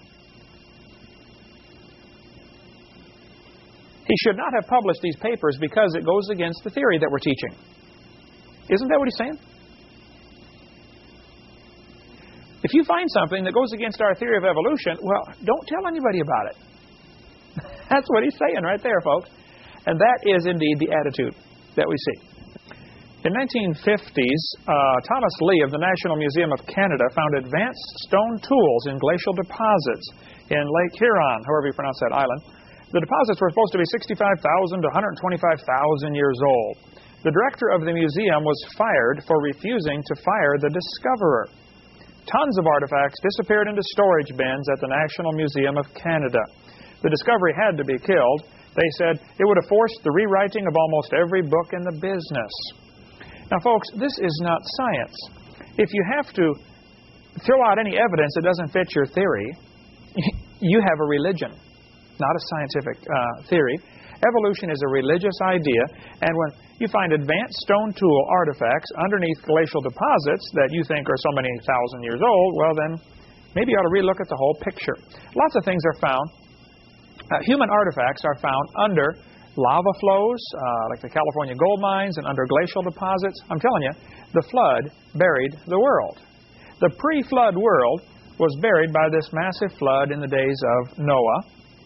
He should not have published these papers because it goes against the theory that we're teaching. Isn't that what he's saying? If you find something that goes against our theory of evolution, well, don't tell anybody about it. That's what he's saying right there, folks. And that is indeed the attitude that we see. In nineteen fifties, uh, Thomas Lee of the National Museum of Canada found advanced stone tools in glacial deposits in Lake Huron, however you pronounce that island. The deposits were supposed to be sixty-five thousand to one hundred twenty-five thousand years old. The director of the museum was fired for refusing to fire the discoverer. Tons of artifacts disappeared into storage bins at the National Museum of Canada. The discovery had to be killed. They said it would have forced the rewriting of almost every book in the business. Now, folks, this is not science. If you have to throw out any evidence that doesn't fit your theory, you have a religion, not a scientific uh, theory. Evolution is a religious idea, and when you find advanced stone tool artifacts underneath glacial deposits that you think are so many thousand years old, well then, maybe you ought to relook at the whole picture. Lots of things are found. Uh, human artifacts are found under lava flows, uh, like the California gold mines, and under glacial deposits. I'm telling you, the flood buried the world. The pre-flood world was buried by this massive flood in the days of Noah.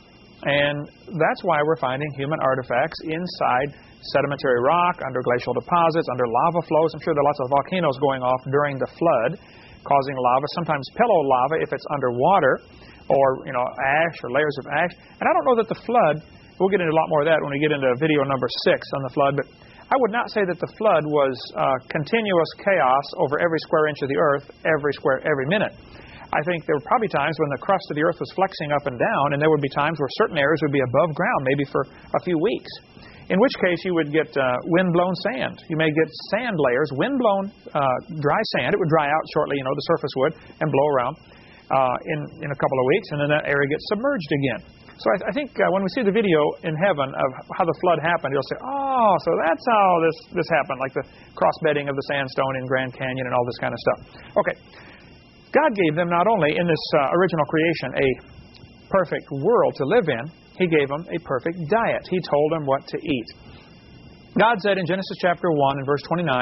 And that's why we're finding human artifacts inside sedimentary rock, under glacial deposits, under lava flows. I'm sure there are lots of volcanoes going off during the flood, causing lava, sometimes pillow lava if it's underwater, or, you know, ash or layers of ash. And I don't know that the flood, we'll get into a lot more of that when we get into video number six on the flood, but I would not say that the flood was uh, continuous chaos over every square inch of the earth, every square, every minute. I think there were probably times when the crust of the earth was flexing up and down, and there would be times where certain areas would be above ground, maybe for a few weeks, in which case you would get uh, wind-blown sand. You may get sand layers, wind-blown uh, dry sand. It would dry out shortly, you know, the surface would, and blow around uh, in, in a couple of weeks, and then that area gets submerged again. So I, I think uh, when we see the video in heaven of how the flood happened, you'll say, oh, so that's how this, this happened, like the cross-bedding of the sandstone in Grand Canyon and all this kind of stuff. Okay. God gave them not only in this uh, original creation a perfect world to live in, He gave them a perfect diet. He told them what to eat. God said in Genesis chapter one and verse twenty-nine,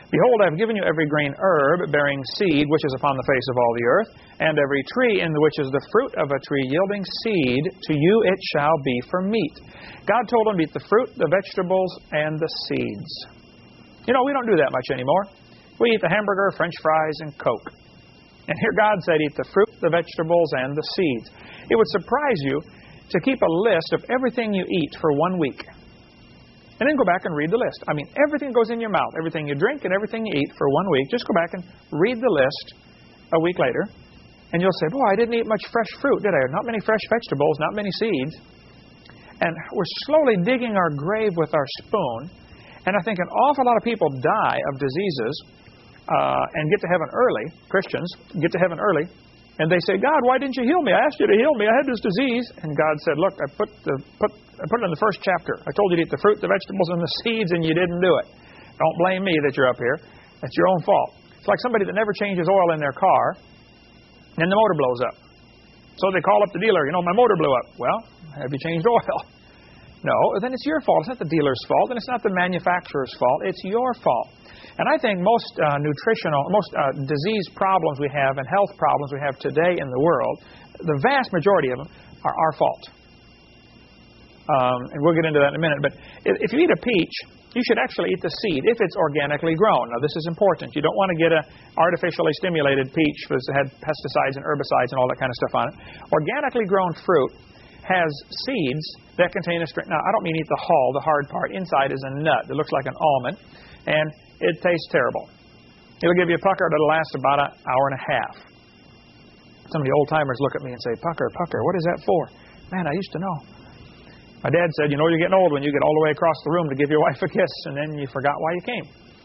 Behold, I have given you every green herb bearing seed, which is upon the face of all the earth, and every tree in which is the fruit of a tree yielding seed, to you it shall be for meat. God told them to eat the fruit, the vegetables, and the seeds. You know, we don't do that much anymore. We eat the hamburger, French fries, and Coke. And here God said, eat the fruit, the vegetables, and the seeds. It would surprise you to keep a list of everything you eat for one week. And then go back and read the list. I mean, everything goes in your mouth. Everything you drink and everything you eat for one week. Just go back and read the list a week later. And you'll say, boy, I didn't eat much fresh fruit, did I? Not many fresh vegetables, not many seeds. And we're slowly digging our grave with our spoon. And I think an awful lot of people die of diseases uh, and get to heaven early. Christians get to heaven early. And they say, God, why didn't you heal me? I asked you to heal me. I had this disease. And God said, look, I put, the, put, I put it in the first chapter. I told you to eat the fruit, the vegetables, and the seeds, and you didn't do it. Don't blame me that you're up here. That's your own fault. It's like somebody that never changes oil in their car, and the motor blows up. So they call up the dealer, you know, my motor blew up. Well, have you changed oil? No, then it's your fault. It's not the dealer's fault, and it's not the manufacturer's fault. It's your fault. And I think most uh, nutritional, most uh, disease problems we have and health problems we have today in the world, the vast majority of them are our fault. Um, and we'll get into that in a minute. But if you eat a peach, you should actually eat the seed if it's organically grown. Now, this is important. You don't want to get an artificially stimulated peach that had pesticides and herbicides and all that kind of stuff on it. Organically grown fruit has seeds that contain a string. Now, I don't mean eat the hull, the hard part. Inside is a nut that looks like an almond, and it tastes terrible. It'll give you a pucker that'll last about an hour and a half. Some of the old-timers look at me and say, pucker, pucker, what is that for? Man, I used to know. My dad said, you know you're getting old when you get all the way across the room to give your wife a kiss, and then you forgot why you came.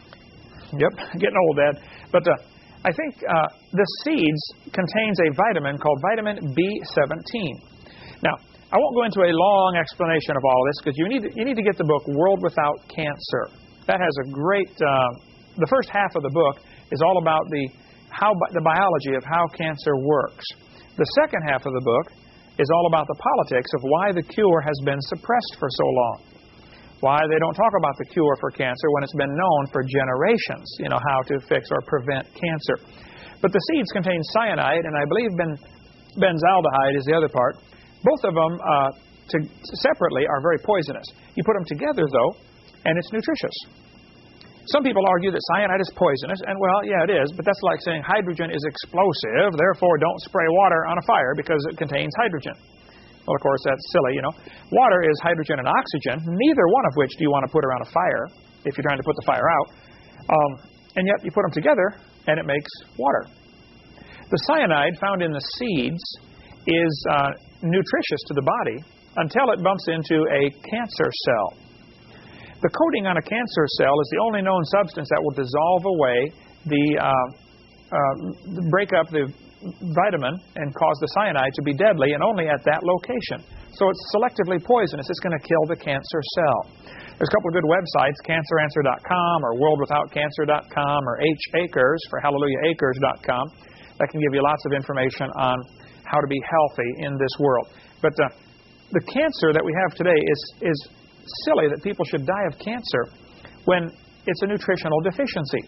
Yep, getting old, Dad. But uh, I think uh, the seeds contains a vitamin called vitamin B seventeen. Now, I won't go into a long explanation of all this because you need, you need to get the book World Without Cancer. That has a great, uh, the first half of the book is all about the, how, the biology of how cancer works. The second half of the book is all about the politics of why the cure has been suppressed for so long. Why they don't talk about the cure for cancer when it's been known for generations, you know, how to fix or prevent cancer. But the seeds contain cyanide, and I believe ben, benzaldehyde is the other part. Both of them uh, to, separately are very poisonous. You put them together, though, and it's nutritious. Some people argue that cyanide is poisonous, and well, yeah, it is, but that's like saying hydrogen is explosive, therefore don't spray water on a fire because it contains hydrogen. Well, of course, that's silly, you know. Water is hydrogen and oxygen, neither one of which do you want to put around a fire if you're trying to put the fire out. Um, and yet you put them together, and it makes water. The cyanide found in the seeds is uh, nutritious to the body until it bumps into a cancer cell. The coating on a cancer cell is the only known substance that will dissolve away the, uh, uh, break up the vitamin and cause the cyanide to be deadly, and only at that location. So it's selectively poisonous. It's going to kill the cancer cell. There's a couple of good websites, cancer answer dot com or world without cancer dot com or H acres for hallelujah acres dot com that can give you lots of information on how to be healthy in this world. But uh, the cancer that we have today is, is silly that people should die of cancer when it's a nutritional deficiency.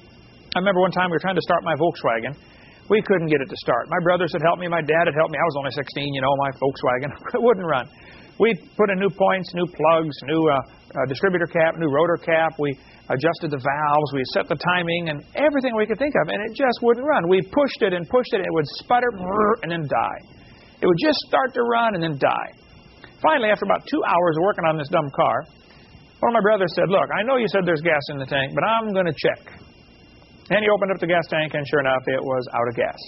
I remember one time we were trying to start my Volkswagen. We couldn't get it to start. My brothers had helped me. My dad had helped me. I was only sixteen, you know, my Volkswagen. It wouldn't run. We put in new points, new plugs, new uh, uh, distributor cap, new rotor cap. We adjusted the valves. We set the timing and everything we could think of, and it just wouldn't run. We pushed it and pushed it, and it would sputter and then die. It would just start to run and then die. Finally, after about two hours of working on this dumb car, one of my brothers said, look, I know you said there's gas in the tank, but I'm going to check. And he opened up the gas tank, and sure enough, it was out of gas.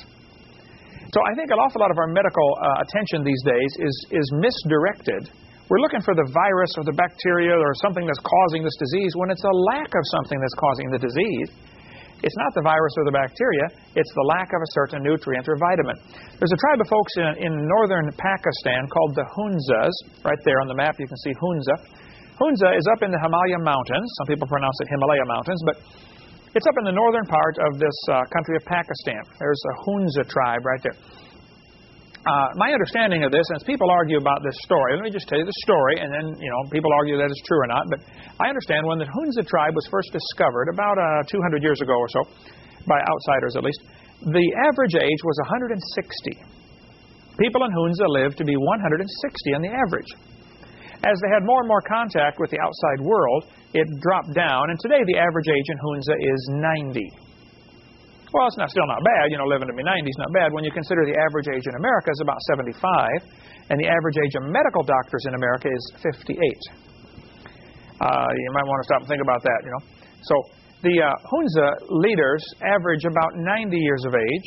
So I think an awful lot of our medical uh, attention these days is, is misdirected. We're looking for the virus or the bacteria or something that's causing this disease when it's a lack of something that's causing the disease. It's not the virus or the bacteria. It's the lack of a certain nutrient or vitamin. There's a tribe of folks in, in northern Pakistan called the Hunzas. Right there on the map you can see Hunza. Hunza is up in the Himalaya Mountains. Some people pronounce it Himalaya Mountains, but it's up in the northern part of this uh, country of Pakistan. There's a Hunza tribe right there. Uh, my understanding of this, and people argue about this story, let me just tell you the story, and then, you know, people argue that it's true or not, but I understand when the Hunza tribe was first discovered, about uh, two hundred years ago or so, by outsiders at least, the average age was one hundred sixty. People in Hunza lived to be one hundred sixty on the average. As they had more and more contact with the outside world, it dropped down, and today the average age in Hunza is ninety. Well, it's not, still not bad. You know, living to be ninety is not bad when you consider the average age in America is about seventy-five, and the average age of medical doctors in America is fifty-eight. Uh, you might want to stop and think about that, you know. So the uh, Hunza leaders average about ninety years of age,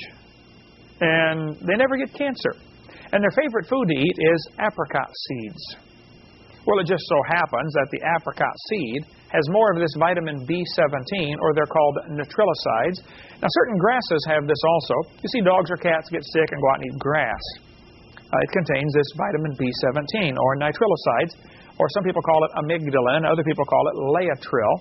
and they never get cancer. And their favorite food to eat is apricot seeds. Well, it just so happens that the apricot seed has more of this vitamin B seventeen, or they're called nitrilicides. Now, certain grasses have this also. You see dogs or cats get sick and go out and eat grass. Uh, it contains this vitamin B seventeen, or nitrilicides, or some people call it amygdalin, other people call it laetril,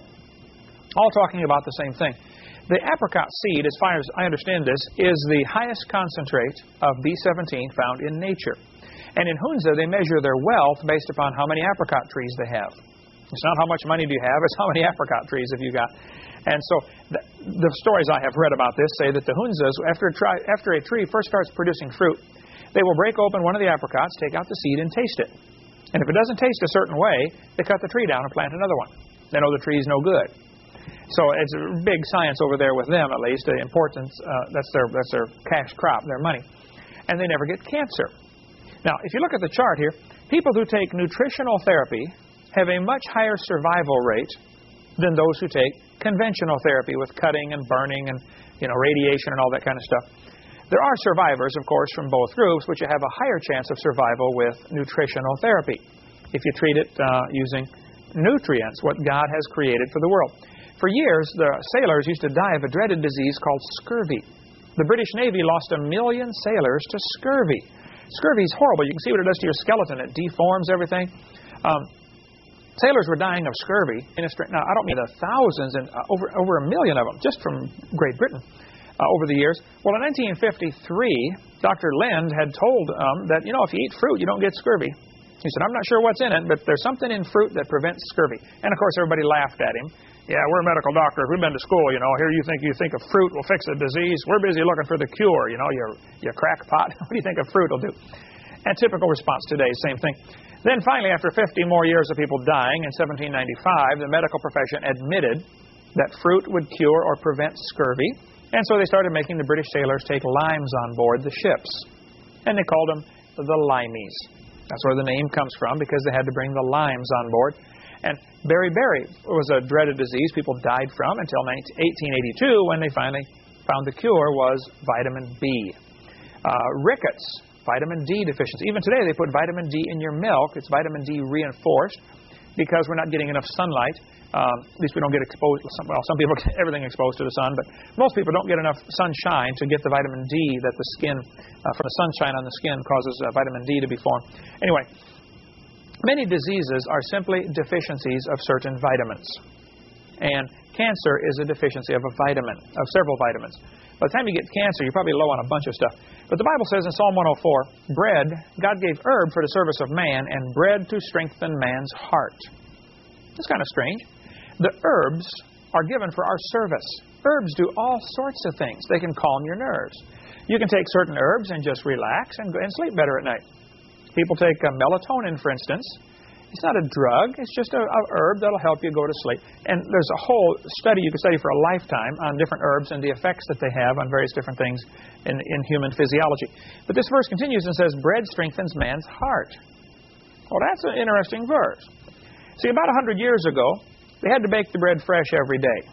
all talking about the same thing. The apricot seed, as far as I understand this, is the highest concentrate of B seventeen found in nature. And in Hunza, they measure their wealth based upon how many apricot trees they have. It's not how much money do you have, it's how many apricot trees have you got. And so the, the stories I have read about this say that the Hunzas, after a, tri, after a tree first starts producing fruit, they will break open one of the apricots, take out the seed, and taste it. And if it doesn't taste a certain way, they cut the tree down and plant another one. They know the tree is no good. So it's a big science over there with them, at least. The importance, uh, that's their that's their cash crop, their money. And they never get cancer. Now, if you look at the chart here, people who take nutritional therapy have a much higher survival rate than those who take conventional therapy with cutting and burning and, you know, radiation and all that kind of stuff. There are survivors, of course, from both groups, which have a higher chance of survival with nutritional therapy if you treat it uh, using nutrients, what God has created for the world. For years, the sailors used to die of a dreaded disease called scurvy. The British Navy lost a million sailors to scurvy. Scurvy is horrible. You can see what it does to your skeleton. It deforms everything. Um, sailors were dying of scurvy. Now, I don't mean the thousands, and uh, over, over a million of them, just from Great Britain uh, over the years. Well, in nineteen fifty-three, Doctor Lind had told um, that, you know, if you eat fruit, you don't get scurvy. He said, I'm not sure what's in it, but there's something in fruit that prevents scurvy. And, of course, everybody laughed at him. Yeah, we're medical doctors. We've been to school, you know. Here you think you think a fruit will fix a disease. We're busy looking for the cure, you know, you you crackpot. What do you think a fruit will do? And typical response today, same thing. Then finally, after fifty more years of people dying, in seventeen ninety-five, the medical profession admitted that fruit would cure or prevent scurvy. And so they started making the British sailors take limes on board the ships. And they called them the limeys. That's where the name comes from, because they had to bring the limes on board. And beriberi was a dreaded disease people died from until eighteen eighty-two, when they finally found the cure was vitamin B. Uh, rickets, vitamin D deficiency. Even today they put vitamin D in your milk. It's vitamin D reinforced because we're not getting enough sunlight. Um, at least we don't get exposed. Some, well, some people get everything exposed to the sun, but most people don't get enough sunshine to get the vitamin D that the skin, uh, from the sunshine on the skin, causes uh, vitamin D to be formed. Anyway, many diseases are simply deficiencies of certain vitamins. And cancer is a deficiency of a vitamin, of several vitamins. By the time you get cancer, you're probably low on a bunch of stuff. But the Bible says in Psalm one oh four, bread, God gave herb for the service of man, and bread to strengthen man's heart. That's kind of strange. The herbs are given for our service. Herbs do all sorts of things. They can calm your nerves. You can take certain herbs and just relax and, and sleep better at night. People take uh, melatonin, for instance. It's not a drug. It's just a, a herb that'll help you go to sleep. And there's a whole study you could study for a lifetime on different herbs and the effects that they have on various different things in, in human physiology. But this verse continues and says, bread strengthens man's heart. Well, that's an interesting verse. See, about one hundred years ago, they had to bake the bread fresh every day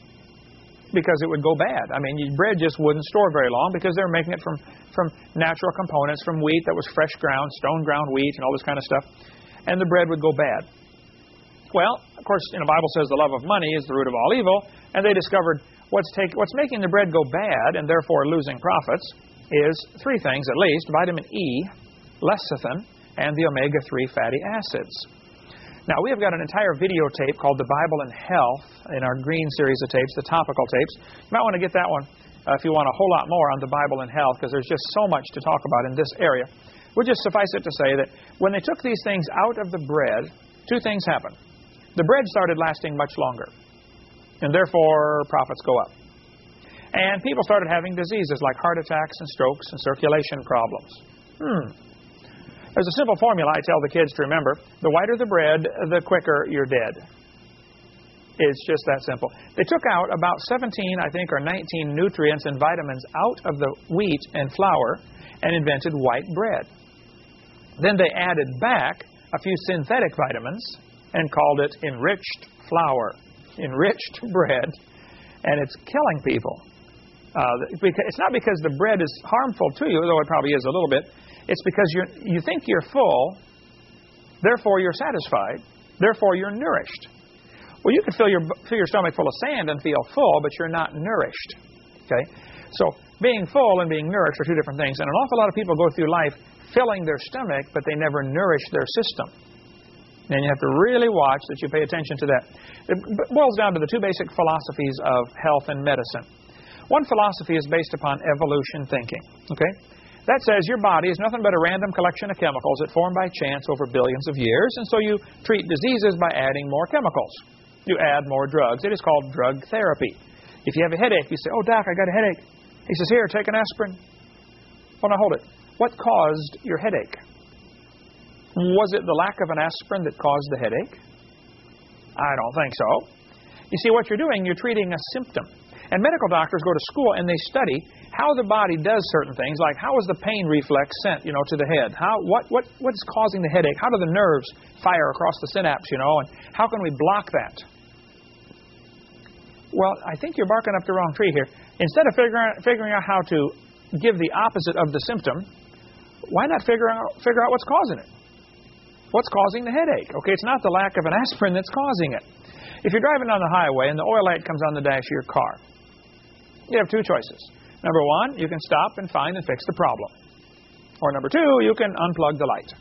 because it would go bad. I mean, bread just wouldn't store very long because they were making it from, from natural components, from wheat that was fresh ground, stone ground wheat, and all this kind of stuff. And the bread would go bad. Well, of course, you know, the Bible says the love of money is the root of all evil, and they discovered what's, take, what's making the bread go bad and therefore losing profits is three things at least: vitamin E, lecithin, and the omega three fatty acids. Now, we have got an entire videotape called The Bible and Health in our green series of tapes, the topical tapes. You might want to get that one uh, if you want a whole lot more on the Bible and health, because there's just so much to talk about in this area. We'll just suffice it to say that when they took these things out of the bread, two things happened. The bread started lasting much longer, and therefore profits go up. And people started having diseases like heart attacks and strokes and circulation problems. Hmm. There's a simple formula I tell the kids to remember. The whiter the bread, the quicker you're dead. It's just that simple. They took out about seventeen, I think, or nineteen nutrients and vitamins out of the wheat and flour and invented white bread. Then they added back a few synthetic vitamins and called it enriched flour, enriched bread, and it's killing people. Uh, it's not because the bread is harmful to you, though it probably is a little bit. It's because you're, you think you're full, therefore you're satisfied, therefore you're nourished. Well, you can fill your, fill your stomach full of sand and feel full, but you're not nourished. Okay? So being full and being nourished are two different things. And an awful lot of people go through life filling their stomach, but they never nourish their system. And you have to really watch that you pay attention to that. It boils down to the two basic philosophies of health and medicine. One philosophy is based upon evolution thinking. Okay? That says your body is nothing but a random collection of chemicals that form by chance over billions of years, and so you treat diseases by adding more chemicals. You add more drugs. It is called drug therapy. If you have a headache, you say, "Oh, doc, I got a headache." He says, "Here, take an aspirin." Well, now hold it. What caused your headache? Was it the lack of an aspirin that caused the headache? I don't think so. You see, what you're doing, you're treating a symptom. And medical doctors go to school and they study how the body does certain things, like how is the pain reflex sent, you know, to the head? How what what what is causing the headache? How do the nerves fire across the synapse, you know, and how can we block that? Well, I think you're barking up the wrong tree here. Instead of figuring figuring out how to give the opposite of the symptom, why not figure out figure out what's causing it? What's causing the headache? Okay, it's not the lack of an aspirin that's causing it. If you're driving on the highway and the oil light comes on the dash of your car, you have two choices. Number one, you can stop and find and fix the problem. Or number two, you can unplug the light.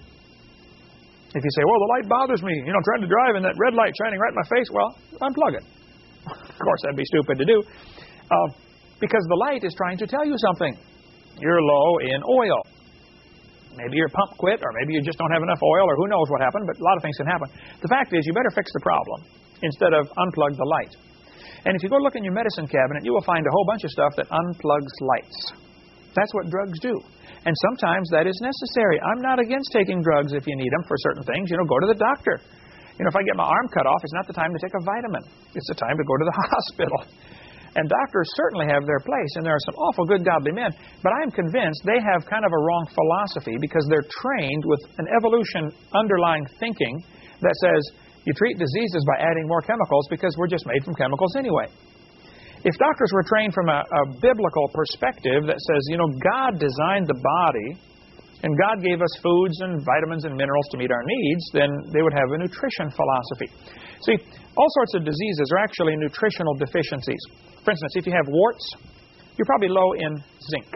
If you say, "Well, the light bothers me, you know, trying to drive and that red light shining right in my face," well, unplug it. Of course, that'd be stupid to do. Uh, because the light is trying to tell you something. You're low in oil. Maybe your pump quit, or maybe you just don't have enough oil, or who knows what happened, but a lot of things can happen. The fact is, you better fix the problem instead of unplug the light. And if you go look in your medicine cabinet, you will find a whole bunch of stuff that unplugs lights. That's what drugs do. And sometimes that is necessary. I'm not against taking drugs if you need them for certain things. You know, go to the doctor. You know, if I get my arm cut off, it's not the time to take a vitamin. It's the time to go to the hospital. And doctors certainly have their place, and there are some awful good godly men. But I'm convinced they have kind of a wrong philosophy because they're trained with an evolution underlying thinking that says you treat diseases by adding more chemicals because we're just made from chemicals anyway. If doctors were trained from a, a biblical perspective that says, you know, God designed the body and God gave us foods and vitamins and minerals to meet our needs, then they would have a nutrition philosophy. See, all sorts of diseases are actually nutritional deficiencies. For instance, if you have warts, you're probably low in zinc.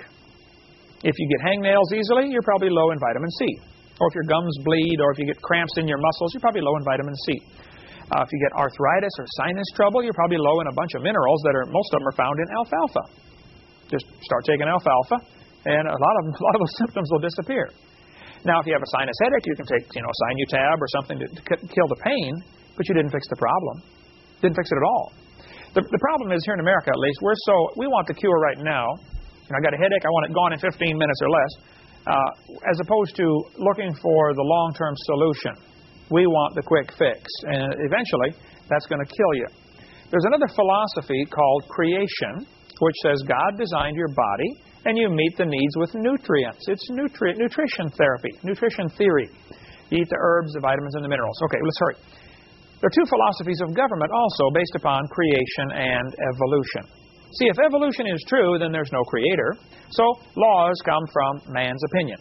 If you get hangnails easily, you're probably low in vitamin C. Or if your gums bleed, or if you get cramps in your muscles, you're probably low in vitamin C. Uh, if you get arthritis or sinus trouble, you're probably low in a bunch of minerals that are, most of them are found in alfalfa. Just start taking alfalfa, and a lot of them, a lot of those symptoms will disappear. Now, if you have a sinus headache, you can take, you know, Sinutab or something to, to kill the pain, but you didn't fix the problem. Didn't fix it at all. The, the problem is here in America, at least, we're so we want the cure right now. You know, I got a headache, I want it gone in fifteen minutes or less, uh, as opposed to looking for the long-term solution. We want the quick fix, and eventually, that's going to kill you. There's another philosophy called creation, which says God designed your body, and you meet the needs with nutrients. It's nutri- nutrition therapy, nutrition theory. You eat the herbs, the vitamins, and the minerals. Okay, let's hurry. There are two philosophies of government also based upon creation and evolution. See, if evolution is true, then there's no creator. So laws come from man's opinion.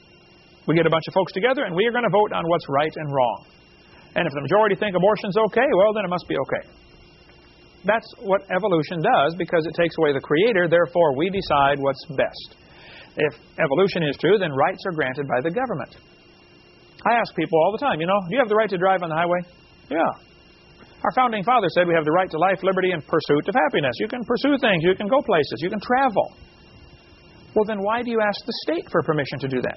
We get a bunch of folks together, and we are going to vote on what's right and wrong. And if the majority think abortion's okay, well, then it must be okay. That's what evolution does, because it takes away the creator, therefore we decide what's best. If evolution is true, then rights are granted by the government. I ask people all the time, you know, do you have the right to drive on the highway? Yeah. Our founding fathers said we have the right to life, liberty, and pursuit of happiness. You can pursue things. You can go places. You can travel. Well, then why do you ask the state for permission to do that?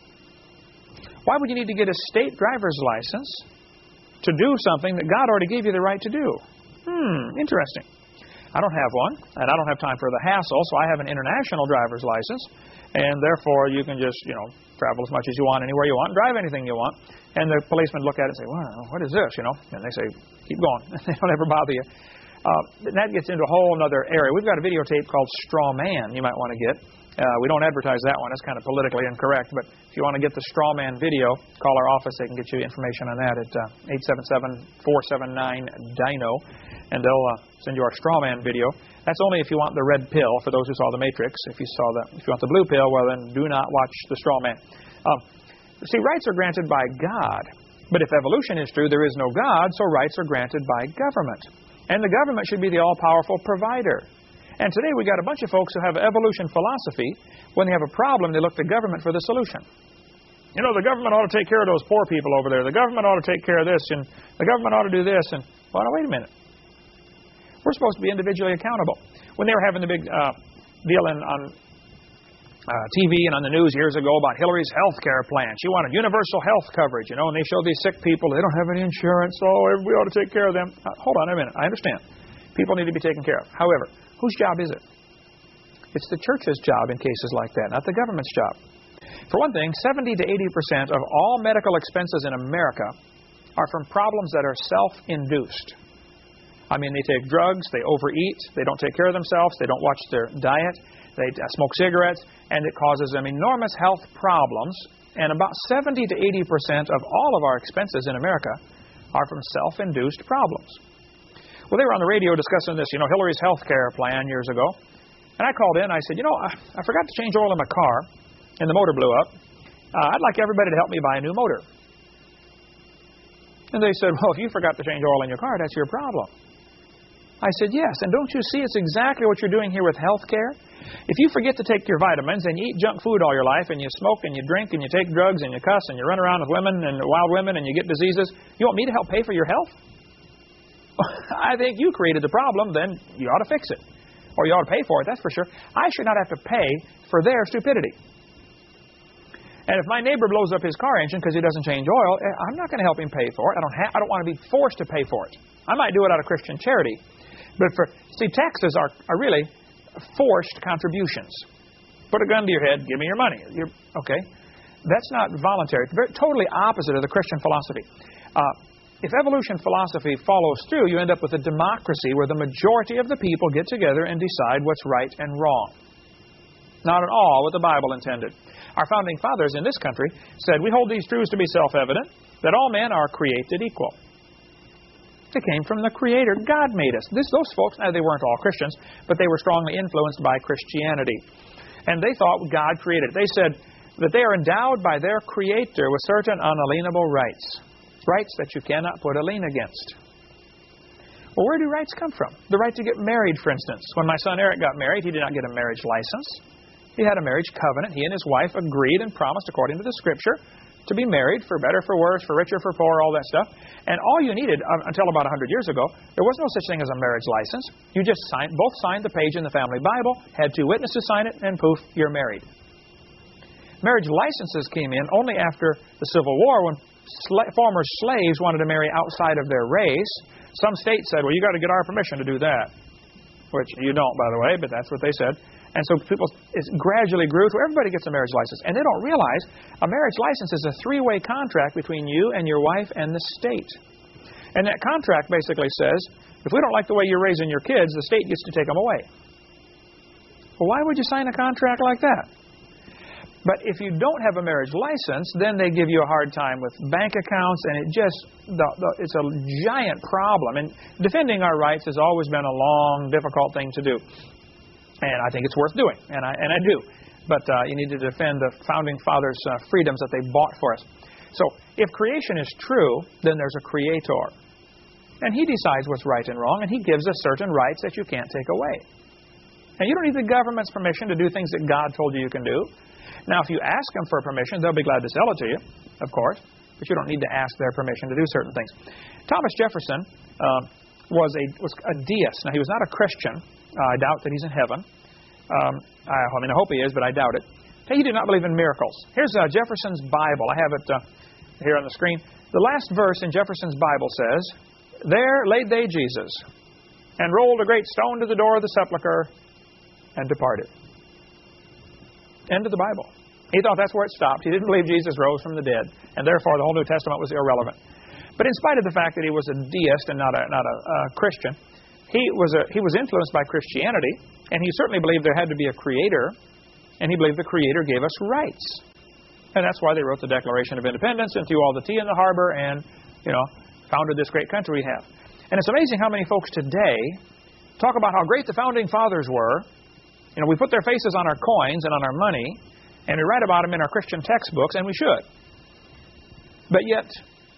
Why would you need to get a state driver's license to do something that God already gave you the right to do? Hmm, interesting. I don't have one, and I don't have time for the hassle, so I have an international driver's license, and therefore you can just, you know, travel as much as you want, anywhere you want, drive anything you want. And the policemen look at it and say, well, what is this, you know? And they say, keep going. They don't ever bother you. Uh, and that gets into a whole other area. We've got a videotape called Straw Man you might want to get. Uh, we don't advertise that one. It's kind of politically incorrect. But if you want to get the Straw Man video, call our office. They can get you information on that at uh, eight seven seven, four seven nine, D I N O. And they'll uh, send you our Straw Man video. That's only if you want the red pill, for those who saw The Matrix. If you saw the, if you want the blue pill, well, then do not watch the Straw Man. Um, see, rights are granted by God. But if evolution is true, there is no God, so rights are granted by government. And the government should be the all-powerful provider. And today we got a bunch of folks who have evolution philosophy. When they have a problem, they look to government for the solution. You know, the government ought to take care of those poor people over there. The government ought to take care of this, and the government ought to do this. And, well, now, wait a minute. We're supposed to be individually accountable. When they were having the big uh, deal in, on uh, T V and on the news years ago about Hillary's health care plan, she wanted universal health coverage, you know, and they showed these sick people, they don't have any insurance, so we ought to take care of them. Uh, hold on a minute. I understand. People need to be taken care of. However, whose job is it? It's the church's job in cases like that, not the government's job. For one thing, seventy to eighty percent of all medical expenses in America are from problems that are self-induced. I mean, they take drugs, they overeat, they don't take care of themselves, they don't watch their diet, they smoke cigarettes, and it causes them enormous health problems. And about seventy to eighty percent of all of our expenses in America are from self-induced problems. Well, they were on the radio discussing this, you know, Hillary's health care plan years ago. And I called in, I said, you know, I, I forgot to change oil in my car, and the motor blew up. Uh, I'd like everybody to help me buy a new motor. And they said, well, if you forgot to change oil in your car, that's your problem. I said, yes, and don't you see it's exactly what you're doing here with health care? If you forget to take your vitamins and you eat junk food all your life and you smoke and you drink and you take drugs and you cuss and you run around with women and wild women and you get diseases, you want me to help pay for your health? I think you created the problem, then you ought to fix it. Or you ought to pay for it, that's for sure. I should not have to pay for their stupidity. And if my neighbor blows up his car engine because he doesn't change oil, I'm not going to help him pay for it. I don't, ha- I don't want to be forced to pay for it. I might do it out of Christian charity. But for, see, taxes are, are really forced contributions. Put a gun to your head, give me your money. You're, okay? That's not voluntary. It's very, totally opposite of the Christian philosophy. Uh, if evolution philosophy follows through, you end up with a democracy where the majority of the people get together and decide what's right and wrong. Not at all what the Bible intended. Our founding fathers in this country said, we hold these truths to be self-evident, that all men are created equal. They came from the Creator. God made us. This, those folks, now they weren't all Christians, but they were strongly influenced by Christianity. And they thought God created it. They said that they are endowed by their Creator with certain unalienable rights. Rights that you cannot put a lien against. Well, where do rights come from? The right to get married, for instance. When my son Eric got married, he did not get a marriage license. He had a marriage covenant. He and his wife agreed and promised, according to the Scripture, to be married, for better, for worse, for richer, for poor, all that stuff. And all you needed, uh, until about one hundred years ago, there was no such thing as a marriage license. You just signed, both signed the page in the family Bible, had two witnesses sign it, and poof, you're married. Marriage licenses came in only after the Civil War, when sla- former slaves wanted to marry outside of their race. Some states said, well, you got to get our permission to do that. Which you don't, by the way, but that's what they said. And so people, it gradually grew to everybody gets a marriage license. And they don't realize a marriage license is a three-way contract between you and your wife and the state. And that contract basically says, if we don't like the way you're raising your kids, the state gets to take them away. Well, why would you sign a contract like that? But if you don't have a marriage license, then they give you a hard time with bank accounts, and it just, the, the, it's a giant problem. And defending our rights has always been a long, difficult thing to do. And I think it's worth doing, and I and I do. But uh, you need to defend the Founding Fathers' uh, freedoms that they bought for us. So if creation is true, then there's a Creator. And He decides what's right and wrong, and He gives us certain rights that you can't take away. And you don't need the government's permission to do things that God told you you can do. Now, if you ask them for permission, they'll be glad to sell it to you, of course. But you don't need to ask their permission to do certain things. Thomas Jefferson uh, was a was a deist. Now, he was not a Christian. Uh, I doubt that he's in heaven. Um, I, I mean, I hope he is, but I doubt it. He did not believe in miracles. Here's uh, Jefferson's Bible. I have it uh, here on the screen. The last verse in Jefferson's Bible says, "There laid they Jesus, and rolled a great stone to the door of the sepulchre, and departed." End of the Bible. He thought that's where it stopped. He didn't believe Jesus rose from the dead, and therefore the whole New Testament was irrelevant. But in spite of the fact that he was a deist and not a not a uh, Christian, he was a, he was influenced by Christianity, and he certainly believed there had to be a Creator, and he believed the Creator gave us rights, and that's why they wrote the Declaration of Independence and threw all the tea in the harbor, and you know founded this great country we have. And it's amazing how many folks today talk about how great the founding fathers were. You know, we put their faces on our coins and on our money, and we write about them in our Christian textbooks, and we should. But yet,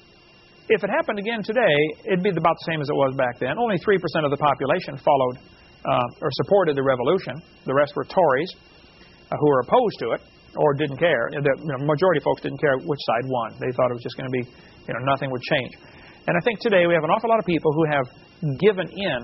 if it happened again today, it'd be about the same as it was back then. Only three percent of the population followed uh, or supported the revolution. The rest were Tories uh, who were opposed to it or didn't care. The you know, majority of folks didn't care which side won. They thought it was just going to be, you know, nothing would change. And I think today we have an awful lot of people who have given in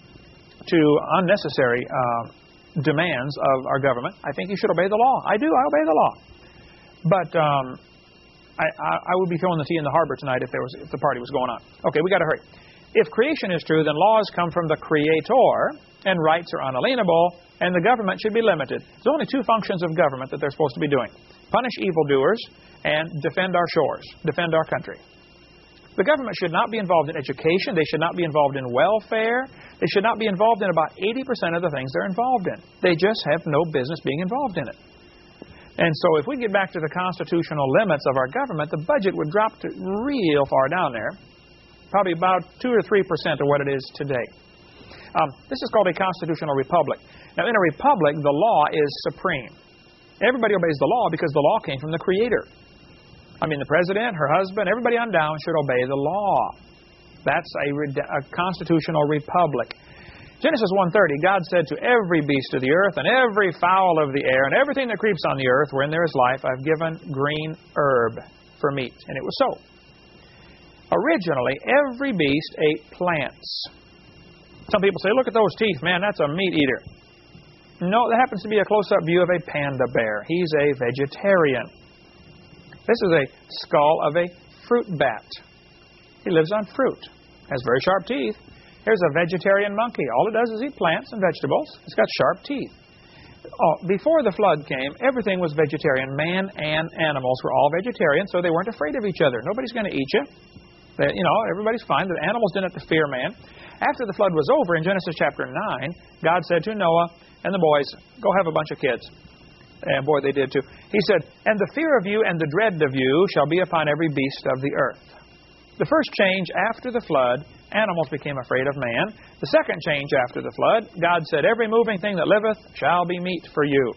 to unnecessary uh, demands of our government. I think you should obey the law. I do. I obey the law. But um, I, I, I would be throwing the tea in the harbor tonight if there was if the party was going on. Okay, we got to hurry. If creation is true, then laws come from the Creator, and rights are unalienable, and the government should be limited. There's only two functions of government that they're supposed to be doing: punish evildoers and defend our shores, defend our country. The government should not be involved in education. They should not be involved in welfare. They should not be involved in about eighty percent of the things they're involved in. They just have no business being involved in it. And so if we get back to the constitutional limits of our government, the budget would drop to real far down there, probably about two or three percent of what it is today. Um, this is called a constitutional republic. Now, in a republic, the law is supreme. Everybody obeys the law because the law came from the Creator. I mean, the president, her husband, everybody on down should obey the law. That's a, a constitutional republic. Genesis one thirty, God said to every beast of the earth and every fowl of the air and everything that creeps on the earth wherein there is life, I've given green herb for meat. And it was so. Originally, every beast ate plants. Some people say, look at those teeth, man, that's a meat eater. No, that happens to be a close-up view of a panda bear. He's a vegetarian. This is a skull of a fruit bat. He lives on fruit. Has very sharp teeth. Here's a vegetarian monkey. All it does is eat plants and vegetables. It's got sharp teeth. Oh, before the flood came, everything was vegetarian. Man and animals were all vegetarian, so they weren't afraid of each other. Nobody's going to eat you. They, you know, everybody's fine. The animals didn't have to fear man. After the flood was over, in Genesis chapter nine, God said to Noah and the boys, go have a bunch of kids. And boy, they did too. He said, and the fear of you and the dread of you shall be upon every beast of the earth. The first change after the flood, animals became afraid of man. The second change after the flood, God said, every moving thing that liveth shall be meat for you.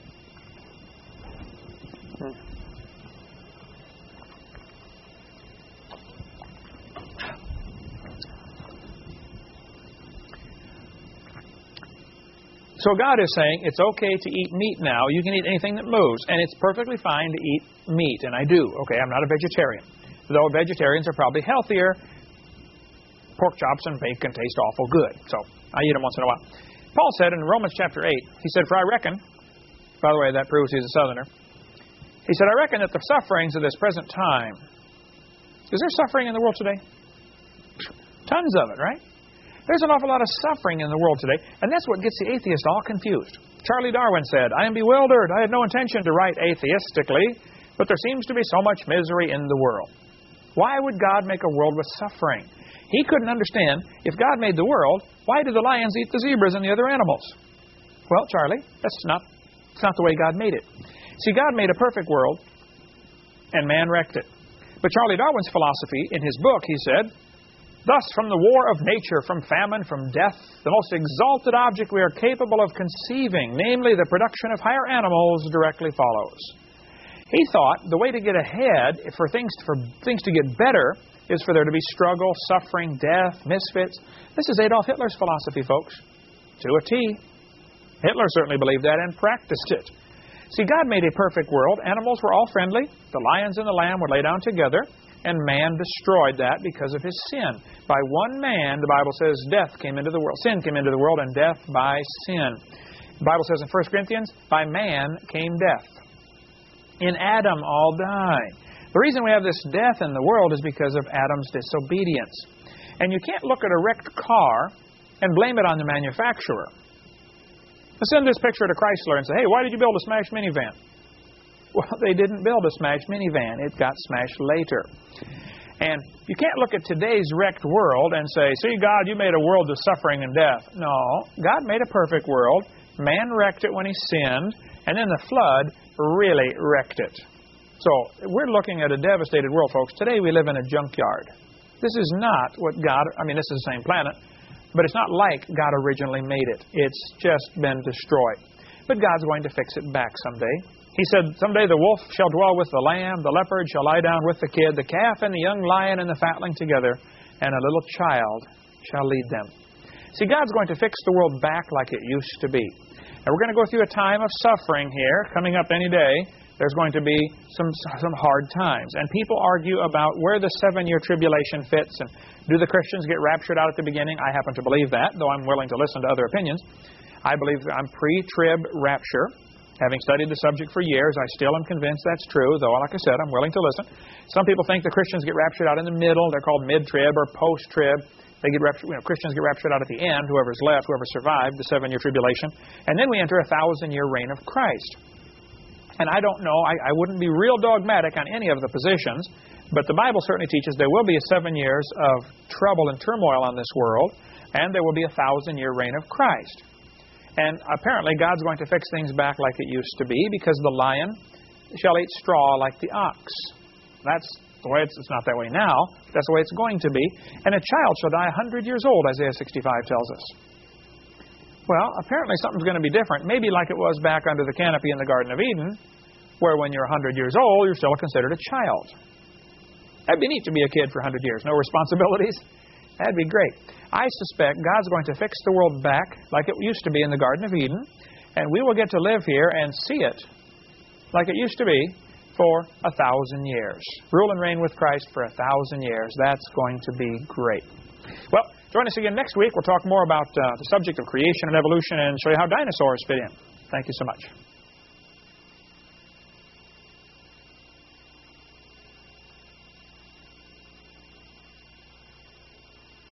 So God is saying it's okay to eat meat now. You can eat anything that moves, and it's perfectly fine to eat meat, and I do. Okay, I'm not a vegetarian, though vegetarians are probably healthier. Pork chops and bacon taste awful good, so I eat them once in a while. Paul said in Romans chapter eight, he said, for I reckon, by the way, that proves he's a southerner. He said, I reckon that the sufferings of this present time, is there suffering in the world today? Tons of it, right? There's an awful lot of suffering in the world today, and that's what gets the atheist all confused. Charlie Darwin said, I am bewildered. I had no intention to write atheistically, but there seems to be so much misery in the world. Why would God make a world with suffering? He couldn't understand, if God made the world, why do the lions eat the zebras and the other animals? Well, Charlie, that's not, that's not the way God made it. See, God made a perfect world, and man wrecked it. But Charlie Darwin's philosophy, in his book, he said, thus, from the war of nature, from famine, from death, the most exalted object we are capable of conceiving, namely the production of higher animals, directly follows. He thought the way to get ahead, for things, for things to get better, is for there to be struggle, suffering, death, misfits. This is Adolf Hitler's philosophy, folks, to a T. Hitler certainly believed that and practiced it. See, God made a perfect world. Animals were all friendly. The lions and the lamb would lay down together. And man destroyed that because of his sin. By one man, the Bible says, death came into the world. Sin came into the world, and death by sin. The Bible says in First Corinthians, by man came death. In Adam all died. The reason we have this death in the world is because of Adam's disobedience. And you can't look at a wrecked car and blame it on the manufacturer. Let's send this picture to Chrysler and say, hey, why did you build a smashed minivan? Well, they didn't build a smashed minivan. It got smashed later. And you can't look at today's wrecked world and say, see, God, you made a world of suffering and death. No, God made a perfect world. Man wrecked it when he sinned, and then the flood really wrecked it. So we're looking at a devastated world, folks. Today we live in a junkyard. This is not what God, I mean, this is the same planet, but it's not like God originally made it. It's just been destroyed. But God's going to fix it back someday. He said, someday the wolf shall dwell with the lamb, the leopard shall lie down with the kid, the calf and the young lion and the fatling together, and a little child shall lead them. See, God's going to fix the world back like it used to be. Now, we're going to go through a time of suffering here, coming up any day. There's going to be some some hard times. And people argue about where the seven-year tribulation fits, and do the Christians get raptured out at the beginning? I happen to believe that, though I'm willing to listen to other opinions. I believe that I'm pre-trib rapture. Having studied the subject for years, I still am convinced that's true, though, like I said, I'm willing to listen. Some people think the Christians get raptured out in the middle. They're called mid-trib or post-trib. They get raptured, you know, Christians get raptured out at the end, whoever's left, whoever survived the seven-year tribulation. And then we enter a thousand-year reign of Christ. And I don't know, I, I wouldn't be real dogmatic on any of the positions, but the Bible certainly teaches there will be a seven years of trouble and turmoil on this world, and there will be a thousand-year reign of Christ. And apparently God's going to fix things back like it used to be, because the lion shall eat straw like the ox. That's the way it's, it's not that way now. That's the way it's going to be. And a child shall die a hundred years old, Isaiah sixty-five tells us. Well, apparently something's going to be different. Maybe like it was back under the canopy in the Garden of Eden, where when you're a hundred years old, you're still considered a child. That'd be neat to be a kid for a hundred years. No responsibilities. That'd be great. I suspect God's going to fix the world back like it used to be in the Garden of Eden, and we will get to live here and see it like it used to be for a thousand years. Rule and reign with Christ for a thousand years. That's going to be great. Well, join us again next week. We'll talk more about uh, the subject of creation and evolution and show you how dinosaurs fit in. Thank you so much.